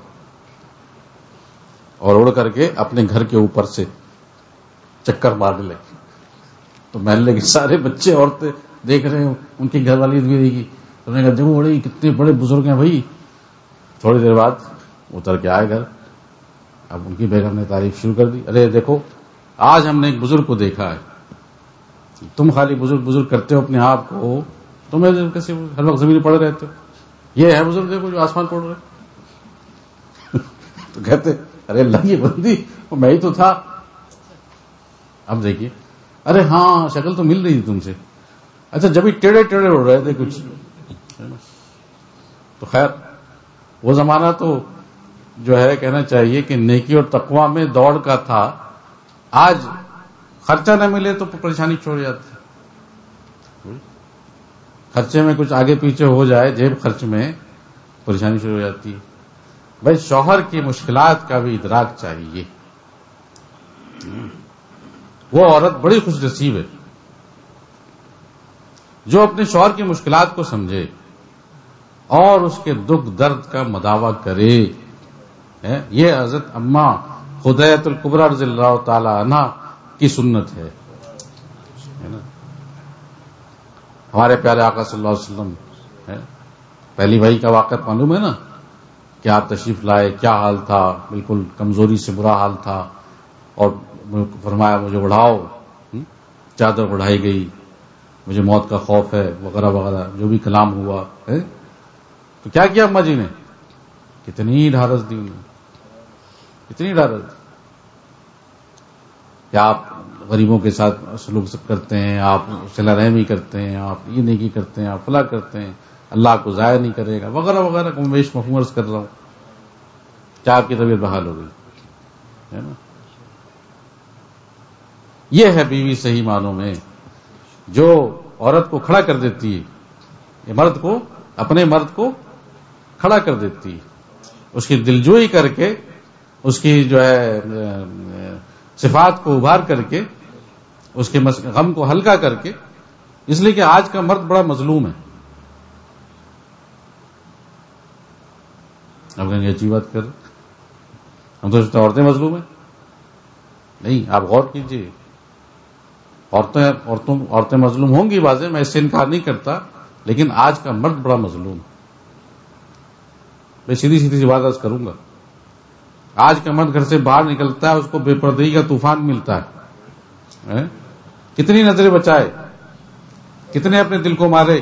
اور اڑ کر کے اپنے گھر کے اوپر سے چکر مارنے لگے، تو محلے کے سارے بچے عورتیں دیکھ رہے ہیں، ان کی گھر والی بھی دیکھی، انہوں نے کہا دیکھو بڑے کتنے بڑے بزرگ ہیں بھائی۔ تھوڑی دیر بعد اتر کے آئے گھر، اب ان کی بیگم نے تعریف شروع کر دی، ارے دیکھو آج ہم نے ایک بزرگ کو دیکھا ہے، تم خالی بزرگ بزرگ کرتے ہو اپنے آپ کو، تمہیں کیسے ہر وقت زمین پڑے رہتے ہو، یہ ہے بزرگ دیکھو جو آسمان پڑ رہے۔ تو کہتے ارے اللہ کی بندی میں ہی تو تھا۔ اب دیکھیے، ارے ہاں شکل تو مل رہی تھی تم سے، اچھا جب ہی ٹیڑے ٹیڑے اڑ رہے تھے کچھ۔ تو خیر وہ زمانہ تو جو ہے کہنا چاہیے کہ نیکی اور تقوی میں دوڑ کا تھا، آج خرچہ نہ ملے تو پریشانی چھوڑ جاتی، خرچے میں کچھ آگے پیچھے ہو جائے جیب خرچ میں پریشانی شروع ہو جاتی ہے۔ بھائی شوہر کی مشکلات کا بھی ادراک چاہیے، وہ عورت بڑی خوش نصیب ہے جو اپنے شوہر کی مشکلات کو سمجھے اور اس کے دکھ درد کا مداوع کرے۔ یہ حضرت اماں خدیجہ الکبریٰ رضی اللہ تعالی عنہ کی سنت ہے۔ ہمارے پیارے آقا صلی اللہ علیہ وسلم پہلی وحی کا واقعہ معلوم ہے نا، کہ آپ تشریف لائے، کیا حال تھا، بالکل کمزوری سے برا حال تھا، اور فرمایا مجھے بڑھاؤ، چادر بڑھائی گئی، مجھے موت کا خوف ہے وغیرہ وغیرہ جو بھی کلام ہوا ہے۔ تو کیا کیا اماں جی نے؟ کتنی ڈھارس دی انہیں، کتنی ڈھارس دی کہ آپ غریبوں کے ساتھ سلوک کرتے ہیں، آپ صلہ رحمی کرتے ہیں، آپ یہ نیکی کرتے ہیں، آپ فلاح کرتے ہیں، اللہ کو ضائع نہیں کرے گا وغیرہ وغیرہ کو میں مفہوم عرض کر رہا ہوں۔ کیا آپ کی طبیعت بحال ہو گئی ہے نا؟ یہ ہے بیوی صحیح معنوں میں جو عورت کو کھڑا کر دیتی ہے، یہ مرد کو اپنے مرد کو کھڑا کر دیتی ہے، اس کی دلجوئی کر کے، اس کی جو ہے صفات کو ابھار کر کے، اس کے غم کو ہلکا کر کے، اس لیے کہ آج کا مرد بڑا مظلوم ہے۔ اب کہیں گے اچھی بات کر، ہم تو سوچتے عورتیں مظلوم ہیں، نہیں، آپ غور کیجئے، عورتیں عورتوں عورتیں مظلوم ہوں گی واضح، میں اس سے انکار نہیں کرتا، لیکن آج کا مرد بڑا مظلوم ہے۔ میں سیدھی سیدھی سی بات عرض کروں گا، آج کا مرد گھر سے باہر نکلتا ہے، اس کو بے پردگی کا طوفان ملتا ہے، کتنی نظریں بچائے، کتنے اپنے دل کو مارے،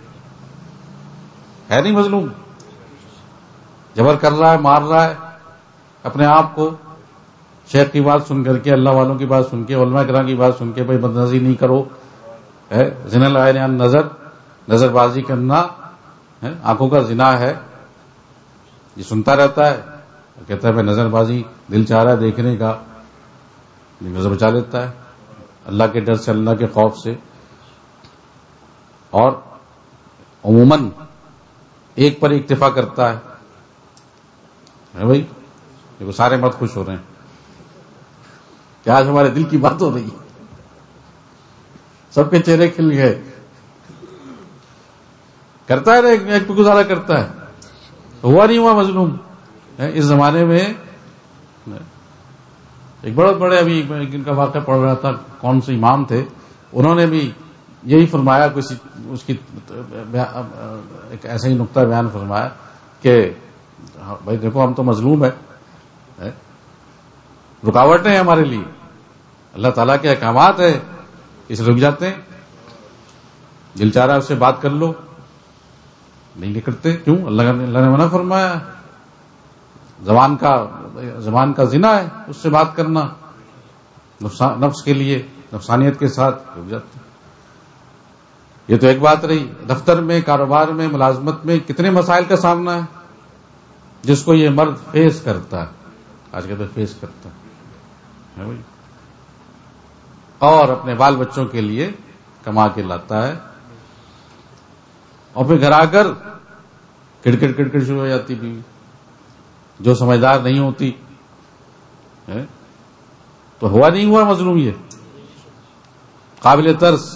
ہے نہیں مظلوم؟ جبر کر رہا ہے، مار رہا ہے اپنے آپ کو، شیخ کی بات سن کر کے، اللہ والوں کی بات سن کے، علماء کرام کی بات سن کے، بھائی بد نظری نہیں کرو، زنا العین عن نظر، نظر بازی کرنا آنکھوں کا زنا ہے، یہ سنتا رہتا ہے، کہتا ہے میں نظر بازی دل چاہ رہا ہے دیکھنے کا، نظر بچا لیتا ہے اللہ کے ڈر سے، اللہ کے خوف سے، اور عموماً ایک پر اکتفا کرتا ہے، ہے بھائی، دیکھو سارے مرد خوش ہو رہے ہیں کہ آج ہمارے دل کی بات ہو رہی ہے، سب کے چہرے کھل گئے، کرتا ہے نا، ایک پہ گزارا کرتا ہے، ہوا نہیں ہوا مظلوم۔ اس زمانے میں ایک بڑے بڑے ابھی ان کا واقعہ پڑھ رہا تھا، کون سے امام تھے، انہوں نے بھی یہی فرمایا، کسی اس کی ایک ایسا ہی نقطہ بیان فرمایا کہ بھائی دیکھو ہم تو مظلوم ہیں، رکاوٹیں ہیں ہمارے لیے، اللہ تعالیٰ کے احکامات ہیں اس رک جاتے ہیں. دل چاہ رہا ہے اس سے بات کر لو, نہیں کرتے. کیوں؟ اللہ اللہ نے منع فرمایا. زبان کا زبان کا زنا ہے اس سے بات کرنا, نفس کے لیے نفسانیت کے ساتھ رک جاتے ہیں. یہ تو ایک بات رہی. دفتر میں, کاروبار میں, ملازمت میں کتنے مسائل کا سامنا ہے جس کو یہ مرد فیس کرتا ہے, آج کل تو فیس کرتا ہے بھائی, اور اپنے بال بچوں کے لیے کما کے لاتا ہے, اور پھر گھر آ کر کڑکڑ کڑکڑ شروع ہو جاتی بیوی, جو سمجھدار نہیں ہوتی. تو ہوا نہیں ہوا مظلوم, یہ قابل ترس.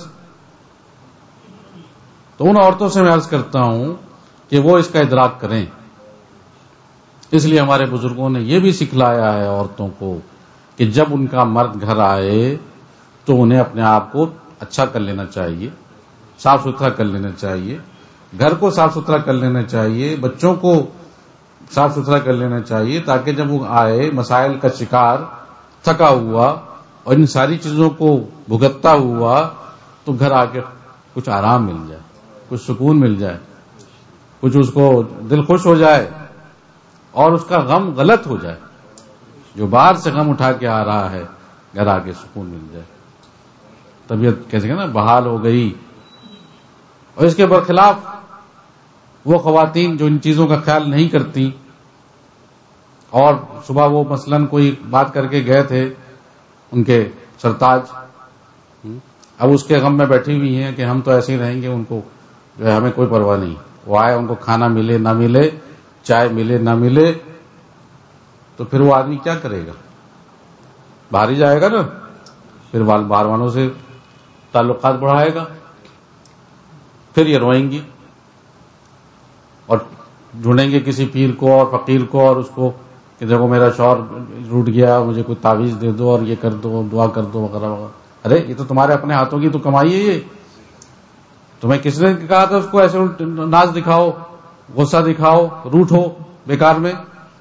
تو ان عورتوں سے میں عرض کرتا ہوں کہ وہ اس کا ادراک کریں. اس لیے ہمارے بزرگوں نے یہ بھی سکھلایا ہے عورتوں کو کہ جب ان کا مرد گھر آئے تو انہیں اپنے آپ کو اچھا کر لینا چاہیے, صاف ستھرا کر لینا چاہیے, گھر کو صاف ستھرا کر لینا چاہیے, بچوں کو صاف ستھرا کر لینا چاہیے, تاکہ جب وہ آئے مسائل کا شکار, تھکا ہوا اور ان ساری چیزوں کو بھگتتا ہوا, تو گھر آ کے کچھ آرام مل جائے, کچھ سکون مل جائے, کچھ اس کو دل خوش ہو جائے اور اس کا غم غلط ہو جائے. جو باہر سے غم اٹھا کے آ رہا ہے گھر آ کے سکون مل جائے, طبیعت کیسے کہ نا بحال ہو گئی. اور اس کے برخلاف وہ خواتین جو ان چیزوں کا خیال نہیں کرتی, اور صبح وہ مثلاً کوئی بات کر کے گئے تھے ان کے سرتاج, اب اس کے غم میں بیٹھی ہوئی ہیں کہ ہم تو ایسے ہی رہیں گے, ان کو جو ہے ہمیں کوئی پرواہ نہیں. وہ آئے, ان کو کھانا ملے نہ ملے, چائے ملے نہ ملے, تو پھر وہ آدمی کیا کرے گا؟ باہر ہی جائے گا نا, پھر باہر والوں سے تعلقات بڑھائے گا. پھر یہ روئیں گی اور ڈھونڈیں گے کسی پیر کو اور فقیر کو, اور اس کو کہ دیکھو میرا شوہر روٹ گیا, مجھے کوئی تعویذ دے دو اور یہ کر دو, دعا کر دو وغیرہ وغیرہ. ارے یہ تو تمہارے اپنے ہاتھوں کی تو کمائی ہے. یہ تمہیں کس نے کہا تھا اس کو ایسے ناز دکھاؤ, غصہ دکھاؤ, روٹھو بیکار میں؟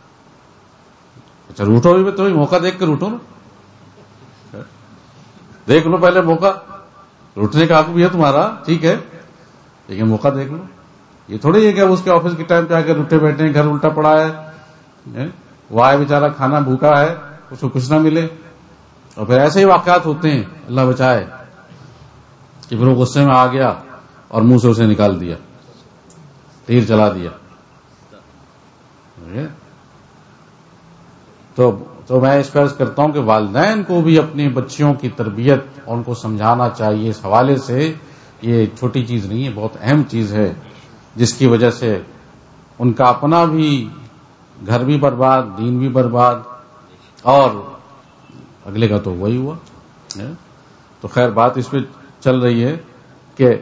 اچھا روٹھو بھی, تمہیں موقع دیکھ کے روٹھو نا, دیکھ لو پہلے موقع. روٹنے کا حق بھی ہے تمہارا, ٹھیک ہے, لیکن موقع دیکھ لو. یہ تھوڑی ہے کہ اب اس کے آفس کے ٹائم پہ آ کے روٹے بیٹھے ہیں, گھر الٹا پڑا ہے, وہ آئے بیچارہ کھانا بھوکا ہے, اس کو کچھ نہ ملے, اور پھر ایسے ہی واقعات ہوتے ہیں, اللہ بچائے, کہ پھر وہ غصے میں آ گیا اور منہ سے اسے نکال دیا, تیر چلا دیا. تو تو میں اس پر عرض کرتا ہوں کہ والدین کو بھی اپنی بچیوں کی تربیت اور ان کو سمجھانا چاہیے. اس حوالے سے یہ چھوٹی چیز نہیں ہے, بہت اہم چیز ہے, جس کی وجہ سے ان کا اپنا بھی گھر بھی برباد, دین بھی برباد, اور اگلے کا تو وہی ہوا. تو خیر بات اس پہ چل رہی ہے کہ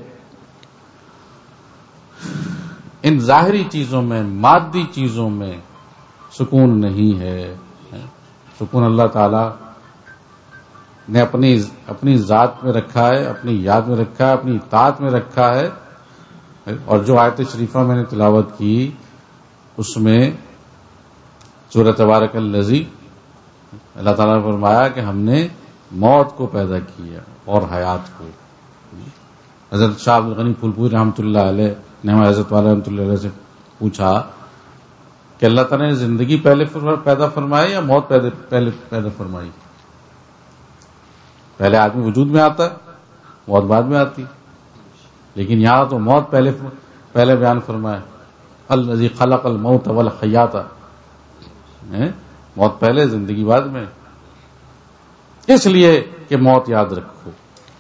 ان ظاہری چیزوں میں, مادی چیزوں میں سکون نہیں ہے. سکون اللہ تعالی نے اپنی اپنی ذات میں رکھا ہے, اپنی یاد میں رکھا ہے, اپنی اطاعت میں رکھا ہے. اور جو آیت شریفہ میں نے تلاوت کی اس میں سورۃ تبارک الذی, اللہ تعالیٰ نے فرمایا کہ ہم نے موت کو پیدا کیا اور حیات کو. حضرت شاہ عبد الغنی پھولپوری رحمۃ اللہ علیہ نے ہمارے حضرت والا رحمۃ اللہ علیہ سے پوچھا کہ اللہ تعالیٰ نے زندگی پہلے پیدا فرمائی یا موت پہلے پیدا فرمائی؟ پہلے آدمی وجود میں آتا ہے, موت بعد میں آتی, لیکن یہاں تو موت پہلے پہلے بیان فرمایا, الذی خلق الموت والحیات, موت پہلے زندگی بعد میں, اس لیے کہ موت یاد رکھو.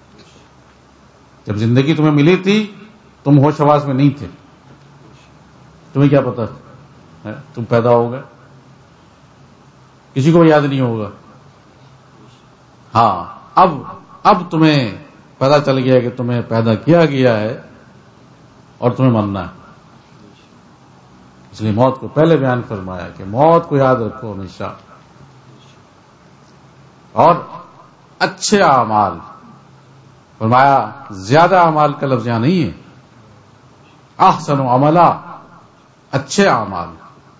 جب زندگی تمہیں ملی تھی تم ہوش حواس میں نہیں تھے, تمہیں کیا پتا تم پیدا ہو گئے, کسی کو یاد نہیں ہوگا. ہاں اب اب تمہیں پتا چل گیا کہ تمہیں پیدا کیا گیا ہے اور تمہیں مرنا ہے, اس لیے موت کو پہلے بیان فرمایا کہ موت کو یاد رکھو ہمیشہ. اور اچھے اعمال فرمایا, زیادہ اعمال کا لفظ یہاں نہیں ہے, احسن عملا, اچھے اعمال,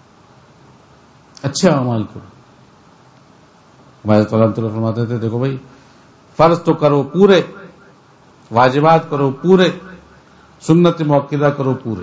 اچھے اعمال کرو. ہمارے تعالیٰ فرماتے تھے دیکھو بھائی فرض تو کرو پورے, واجبات کرو پورے، سنت موقدہ کرو پورے.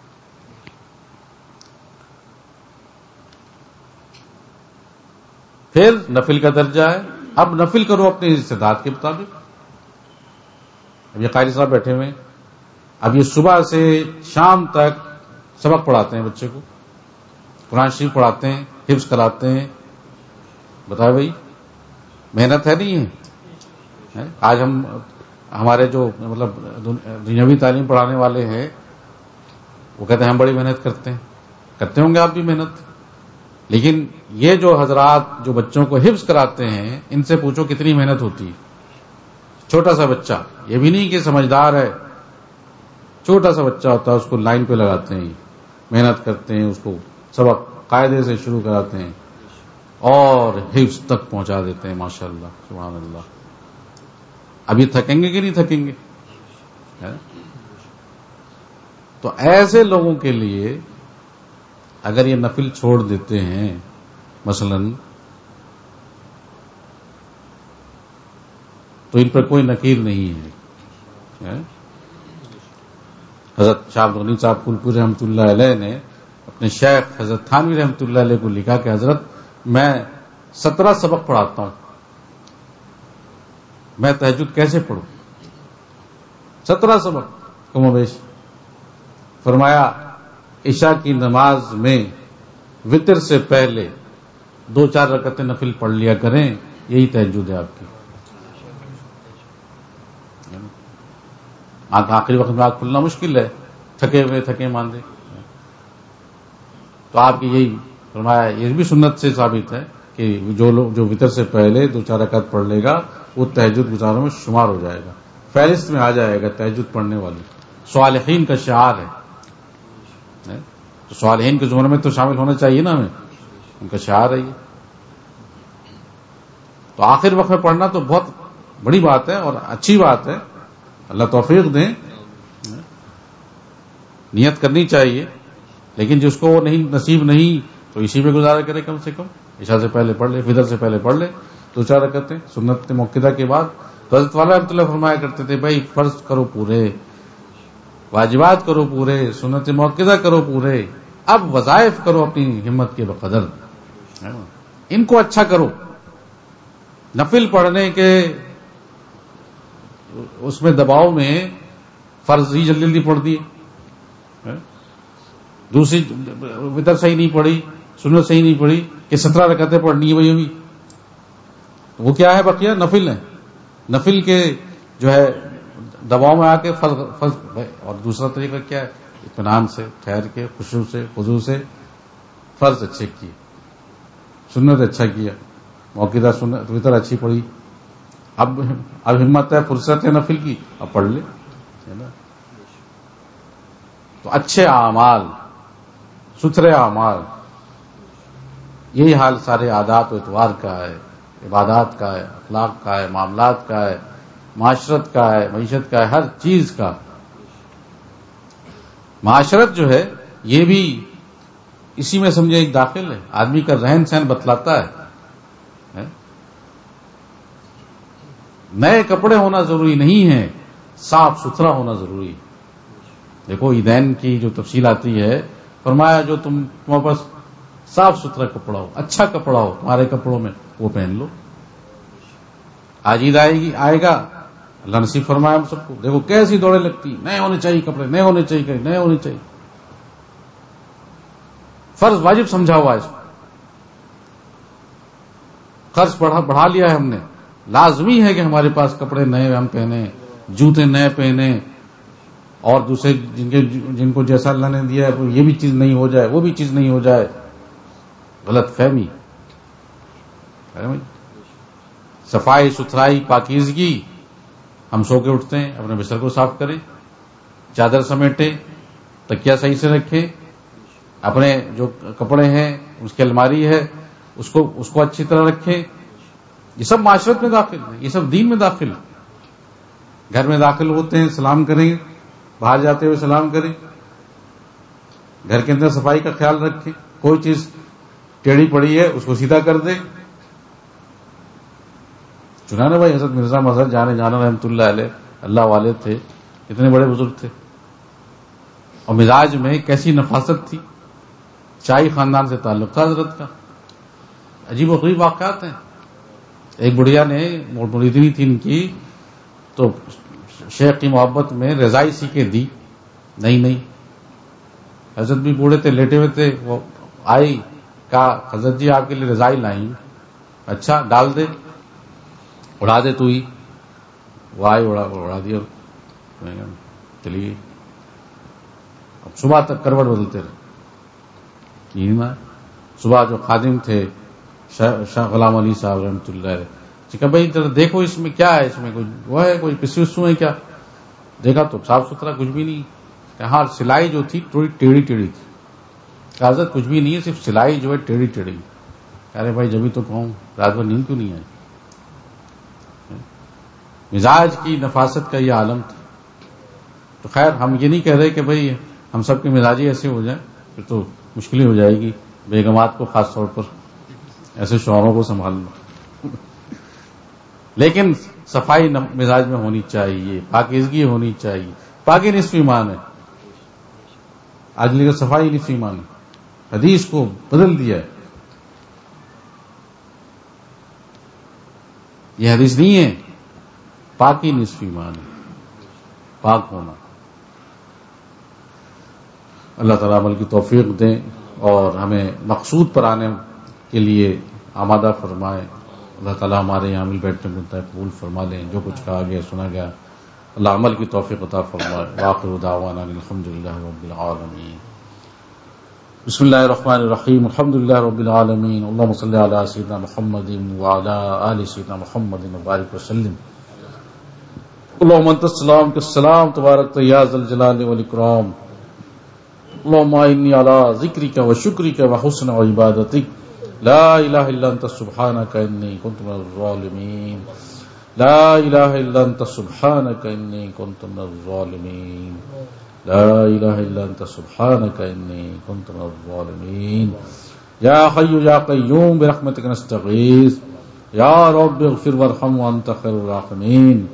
پھر نفل کا درجہ ہے، اب نفل کرو اپنی استطاعت کے مطابق. اب یہ قاری صاحب بیٹھے ہوئے ہیں، اب یہ صبح سے شام تک سبق پڑھاتے ہیں بچے کو، قرآن شریف پڑھاتے ہیں، حفظ کراتے ہیں. بتائے بھائی محنت ہے نہیں ہے؟ آج ہم ہمارے جو مطلب دنیاوی تعلیم پڑھانے والے ہیں وہ کہتے ہیں ہم بڑی محنت کرتے ہیں. کرتے ہوں گے آپ بھی محنت، لیکن یہ جو حضرات جو بچوں کو حفظ کراتے ہیں ان سے پوچھو کتنی محنت ہوتی ہے. چھوٹا سا بچہ، یہ بھی نہیں کہ سمجھدار ہے، چھوٹا سا بچہ ہوتا ہے اس کو لائن پہ لگاتے ہیں، محنت کرتے ہیں، اس کو سبق قاعدے سے شروع کراتے ہیں اور حفظ تک پہنچا دیتے ہیں. ماشاءاللہ سبحان اللہ. ابھی تھکیں گے کہ نہیں تھکیں گے؟ تو ایسے لوگوں کے لیے اگر یہ نفل چھوڑ دیتے ہیں مثلا تو ان پر کوئی نکیر نہیں ہے. حضرت شاہ غنی صاحب پھولپوری رحمۃ اللہ علیہ نے اپنے شیخ حضرت تھانوی رحمۃ اللہ علیہ کو لکھا کہ حضرت میں سترہ سبق پڑھاتا ہوں، میں تہجد کیسے پڑھوں؟ سترہ سبق کم و بیش. فرمایا عشاء کی نماز میں وتر سے پہلے دو چار رکعتیں نفل پڑھ لیا کریں، یہی تہجد ہے آپ کی. آنکھ آخری وقت میں آنکھ کھلنا مشکل ہے، تھکے ہوئے تھکے ماندے، تو آپ کی یہی فرمایا. یہ بھی سنت سے ثابت ہے کہ جو لوگ جو وتر سے پہلے دو چار رکعت پڑھ لے گا وہ تہجد گزاروں میں شمار ہو جائے گا، فہرست میں آ جائے گا تہجد پڑھنے والے. صالحین کا شعار ہے، تو صالحین کے زمرے میں تو شامل ہونا چاہیے نا ہمیں، ان کا شعار ہے یہ. تو آخر وقت میں پڑھنا تو بہت بڑی بات ہے اور اچھی بات ہے، اللہ توفیق دیں، نیت کرنی چاہیے. لیکن جس کو وہ نہیں نصیب نہیں تو اسی میں گزارا کرے، کم سے کم عشاء سے پہلے پڑھ لے، فجر سے پہلے پڑھ لے دو چار رکعتیں سنت موقدہ کے بعد. تو حضرت والا رحمۃ اللہ فرمایا کرتے تھے بھائی فرض کرو پورے، واجبات کرو پورے، سنت موقدہ کرو پورے، اب وظائف کرو اپنی ہمت کے بقدر، ان کو اچھا کرو. نفل پڑھنے کے اس میں دباؤ میں فرض ہی جلدی جلدی پڑھ دیے، دوسری وتر صحیح نہیں پڑھی، سنت صحیح نہیں پڑھی کہ سترہ رکعتیں پڑھنی ہے. وہی ابھی وہ کیا ہے بقیہ نفل ہے، نفل کے جو ہے دباؤ میں آ کے فرض فرض. اور دوسرا طریقہ کیا ہے؟ اطمینان سے ٹھہر کے خشوع سے خضوع سے فرض اچھے کیے، سنت اچھا کیا، موقدہ سنت وتر اچھی پڑھی. اب اب ہمت ہے، فرصت ہے نفل کی، اب پڑھ لے. تو اچھے اعمال، ستھرے اعمال، یہی حال سارے عادات و اعتبار کا ہے، عبادات کا ہے، اخلاق کا ہے، معاملات کا ہے، معاشرت کا ہے، معیشت کا ہے، ہر چیز کا. معاشرت جو ہے یہ بھی اسی میں سمجھے ایک داخل ہے. آدمی کا رہن سہن بتلاتا ہے. نئے کپڑے ہونا ضروری نہیں ہے، صاف ستھرا ہونا ضروری ہے. دیکھو عیدین کی جو تفصیل آتی ہے، فرمایا جو تم تمہارے پاس صاف ستھرا کپڑا ہو، اچھا کپڑا ہو تمہارے کپڑوں میں، وہ پہن لو. آج عید آئے گی، آئے گا، اللہ نصیب فرمایا ہم سب کو. دیکھو کیسی دوڑیں لگتی، نئے ہونے چاہیے کپڑے، نئے ہونے چاہیے، نئے ہونے چاہیے. فرض واجب سمجھا ہوا ہے، خرچ بڑھا بڑھا لیا ہے ہم نے. لازمی ہے کہ ہمارے پاس کپڑے نئے ہم پہنے، جوتے نئے پہنے، اور دوسرے جن کے جن کو جیسا اللہ نے دیا ہے یہ بھی چیز نہیں ہو جائے، وہ بھی چیز نہیں ہو جائے. غلط فہمی. صفائی ستھرائی پاکیزگی. ہم سو کے اٹھتے ہیں اپنے بستر کو صاف کریں، چادر سمیٹیں، تکیا صحیح سے رکھیں، اپنے جو کپڑے ہیں اس کی الماری ہے اس کو اس کو اچھی طرح رکھیں. یہ سب معاشرت میں داخل ہے، یہ سب دین میں داخل ہے. گھر میں داخل ہوتے ہیں سلام کریں، باہر جاتے ہوئے سلام کریں، گھر کے اندر صفائی کا خیال رکھیں، کوئی چیز ٹیڑھی پڑی ہے اس کو سیدھا کر دیں. چنانے بھائی حضرت مرزا مظہر جانے جانا رحمۃ اللہ علیہ اللہ والے تھے، کتنے بڑے بزرگ تھے، اور مزاج میں کیسی نفاست تھی. شاہی خاندان سے تعلق تھا حضرت کا. عجیب و غریب واقعات ہیں. ایک بڑھیا نے مریدنی تھی ان کی، تو شیخ کی محبت میں رضائی سی کے دی. نہیں نہیں، حضرت بھی بوڑھے تھے، لیٹے ہوئے تھے، وہ آئی، کہا حضرت جی آپ کے لیے رضائی لائیں. اچھا ڈال دے، اڑا دے تو ہی. وہ آئی، اڑا اڑا دیا. چلیے اب صبح تک کروٹ بدلتے رہے. صبح جو خادم تھے شاہ غلام علی صاحب رحمۃ اللہ علیہ، کہ بھائی ذرا دیکھو اس میں کیا ہے، اس میں کوئی وہ ہے، کوئی پسو وسو ہے کیا. دیکھا تو صاف ستھرا کچھ بھی نہیں. ہاں سلائی جو تھی تھوڑی ٹیڑھی ٹیڑھی تھی. حضرت کچھ بھی نہیں ہے، صرف سلائی جو ہے ٹیڑھی ٹیڑھی. ارے بھائی جبھی تو کہوں رات بھر نیند کیوں نہیں آئی. مزاج کی نفاست کا یہ عالم تھا. تو خیر ہم یہ نہیں کہہ رہے کہ بھائی ہم سب کے مزاجی ایسے ہو جائیں، پھر تو مشکل ہو جائے گی بیگمات کو، خاص طور پر ایسے شوہروں کو سنبھالنا. لیکن صفائی مزاج میں ہونی چاہیے، پاکیزگی ہونی چاہیے. پاکی نصف ایمان ہے. آج لے کر صفائی نصف ایمان ہے. حدیث کو بدل دیا ہے. یہ حدیث نہیں ہے. پاکی نصف ایمان ہے، پاک ہونا. اللہ تعالیٰ عمل کی توفیق دیں اور ہمیں مقصود پر آنے کے لیے آمادہ فرمائے. اللہ تعالیٰ ہمارے یہاں عمل بیٹھنے کو قبول فرما لیں. جو کچھ کہا گیا سنا گیا اللہ عمل کی توفیق عطا فرمائے. وآخر دعوانا الحمد للہ رب العالمین. بسم اللہ الرحمن الرحیم. الحمد للہ رب العالمین. اللہم صلی علی سیدنا محمد وعلی آل سیدنا محمد وبارک وسلم. اللہم انت السلام کا السلام تبارک یا ذا الجلال والاکرام. اللہم انی علی ذکرک و شکرک و حسن عبادتک. لا الہ الا انت سبحانک انی کنت من الظالمین. لا الہ الا انت سبحانک انی کنت من الظالمین. لا الہ الا انت سبحانک انی کنت من الظالمین. یا حی یا قیوم برحمتک نستغیث. یا رب اغفر وارحم وانت خیر الراحمین.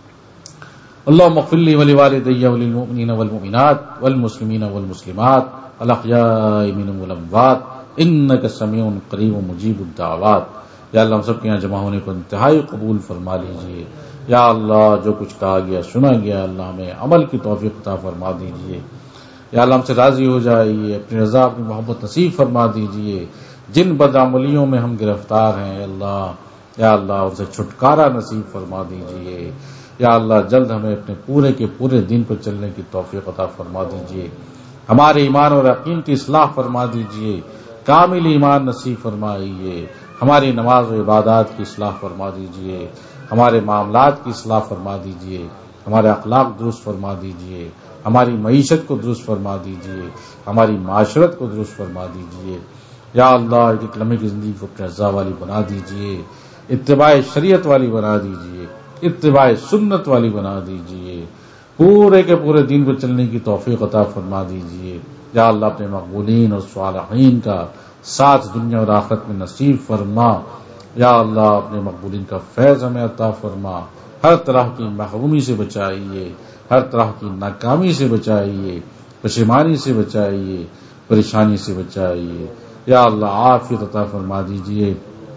اللهم اغفر لي ولوالدي وللمؤمنين والمؤمنات والمسلمين والمسلمات الاحياء منهم والاموات انك سميع قريب مجيب الدعوات. یا اللہ ہم سب کے یہاں جمع ہونے کو انتہائی قبول فرما لیجیے. یا اللہ جو کچھ کہا گیا سنا گیا اللہ ہمیں عمل کی توفیق عطا فرما دیجیے. یا اللہ ہم سے راضی ہو جائیے، اپنی رضا اپنی محبت نصیب فرما دیجیے. جن بدعملیوں میں ہم گرفتار ہیں اللہ، یا اللہ ان سے چھٹکارا نصیب فرما دیجیے. یا اللہ جلد ہمیں اپنے پورے کے پورے دین پر چلنے کی توفیق عطا فرما دیجیے. ہمارے ایمان اور یقین کی اصلاح فرما دیجیے. کامل ایمان نصیب فرمائیے. ہماری نماز و عبادات کی اصلاح فرما دیجیے. ہمارے معاملات کی اصلاح فرما دیجیے. ہمارے اخلاق درست فرما دیجیے. ہماری معیشت کو درست فرما دیجیے. ہماری معاشرت کو درست فرما دیجیے. یا اللہ ایک لمحے کی زندگی کو اپنے رضا والی بنا دیجیے. اتباع شریعت والی بنا دیجیے. اتباع سنت والی بنا دیجیے. پورے کے پورے دین پر چلنے کی توفیق عطا فرما دیجیے. یا اللہ اپنے مقبولین اور صالحین کا ساتھ دنیا اور آخرت میں نصیب فرما. یا اللہ اپنے مقبولین کا فیض ہمیں عطا فرما. ہر طرح کی محرومی سے بچائیے، ہر طرح کی ناکامی سے بچائیے، پشیمانی سے بچائیے، پریشانی سے بچائیے. یا اللہ عافیت عطا فرما دیجیے.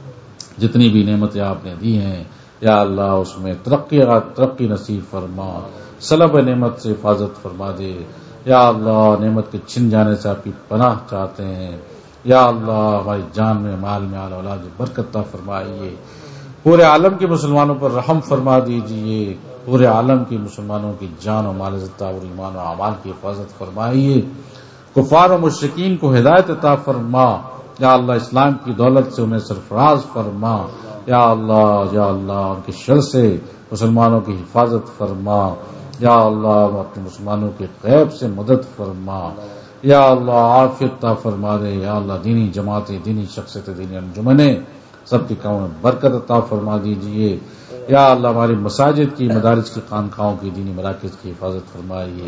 جتنی بھی نعمتیں آپ نے دی ہیں یا اللہ اس میں ترقی ترقی نصیب فرما. سلب نعمت سے حفاظت فرما دے. یا اللہ نعمت کے چھن جانے سے آپ کی پناہ چاہتے ہیں. یا اللہ ہماری جان میں مال میں آل اولاد برکت عطا فرمائیے. پورے عالم کے مسلمانوں پر رحم فرما دیجیے. پورے عالم کے مسلمانوں کی جان و مال عزت اور ایمان و اعمال کی حفاظت فرمائیے. کفار و مشرکین کو ہدایت عطا فرما. یا اللہ اسلام کی دولت سے انہیں سرفراز فرما. یا اللہ یا اللہ ان کے شر سے مسلمانوں کی حفاظت فرما. یا اللہ اپنے مسلمانوں کے غیب سے مدد فرما. یا اللہ عافیت عطا فرما دے. یا اللہ دینی جماعتیں، دینی شخصیتیں، دینی انجمنیں سب کے کاموں میں برکت عطا فرما دیجیے. یا اللہ ہماری مساجد کی، مدارس کی، خانقاہوں کی، دینی مراکز کی حفاظت فرمائیے.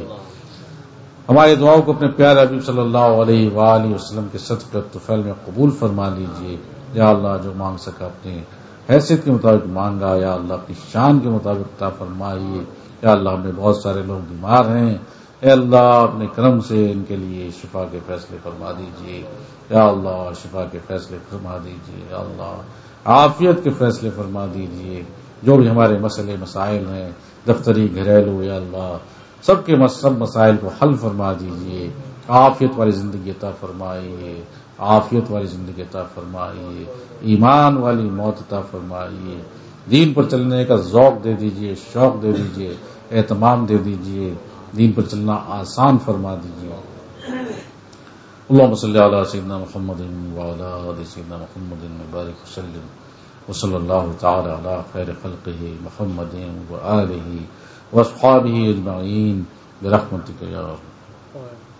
ہماری دعاؤں کو اپنے پیارے حبیب صلی اللہ علیہ وآلہ وسلم کے صدقہ طفیل میں قبول فرما لیجیے. یا اللہ جو مانگ سکا اپنے حیثیت کے مطابق مانگا. یا اللہ اپنی شان کے مطابق عطا فرمائیے. یا اللہ ہم نے بہت سارے لوگ بیمار ہیں، اے اللہ اپنے کرم سے ان کے لیے شفا کے فیصلے فرما دیجیے، یا اللہ شفا کے فیصلے فرما دیجیے، یا اللہ عافیت کے فیصلے فرما دیجیے، جو بھی ہمارے مسئلے مسائل ہیں دفتری گھریلو، یا اللہ سب کے سب مسائل کو حل فرما دیجیے، عافیت والی زندگی عطا فرمائیے، عافیت والی زندگی عطا فرمائیے، ایمان والی موت عطا فرمائیے، دین پر چلنے کا ذوق دے دیجیے، شوق دے دیجیے، اہتمام دے دیجیے، دین پر چلنا آسان فرما دیجیے۔ اللهم صل على سيدنا محمد وعلى آل سيدنا محمد وبارك وسلم وصلى الله تعالى على خير خلقه محمد وآله واصحابه اجمعين برحمتك يا رب۔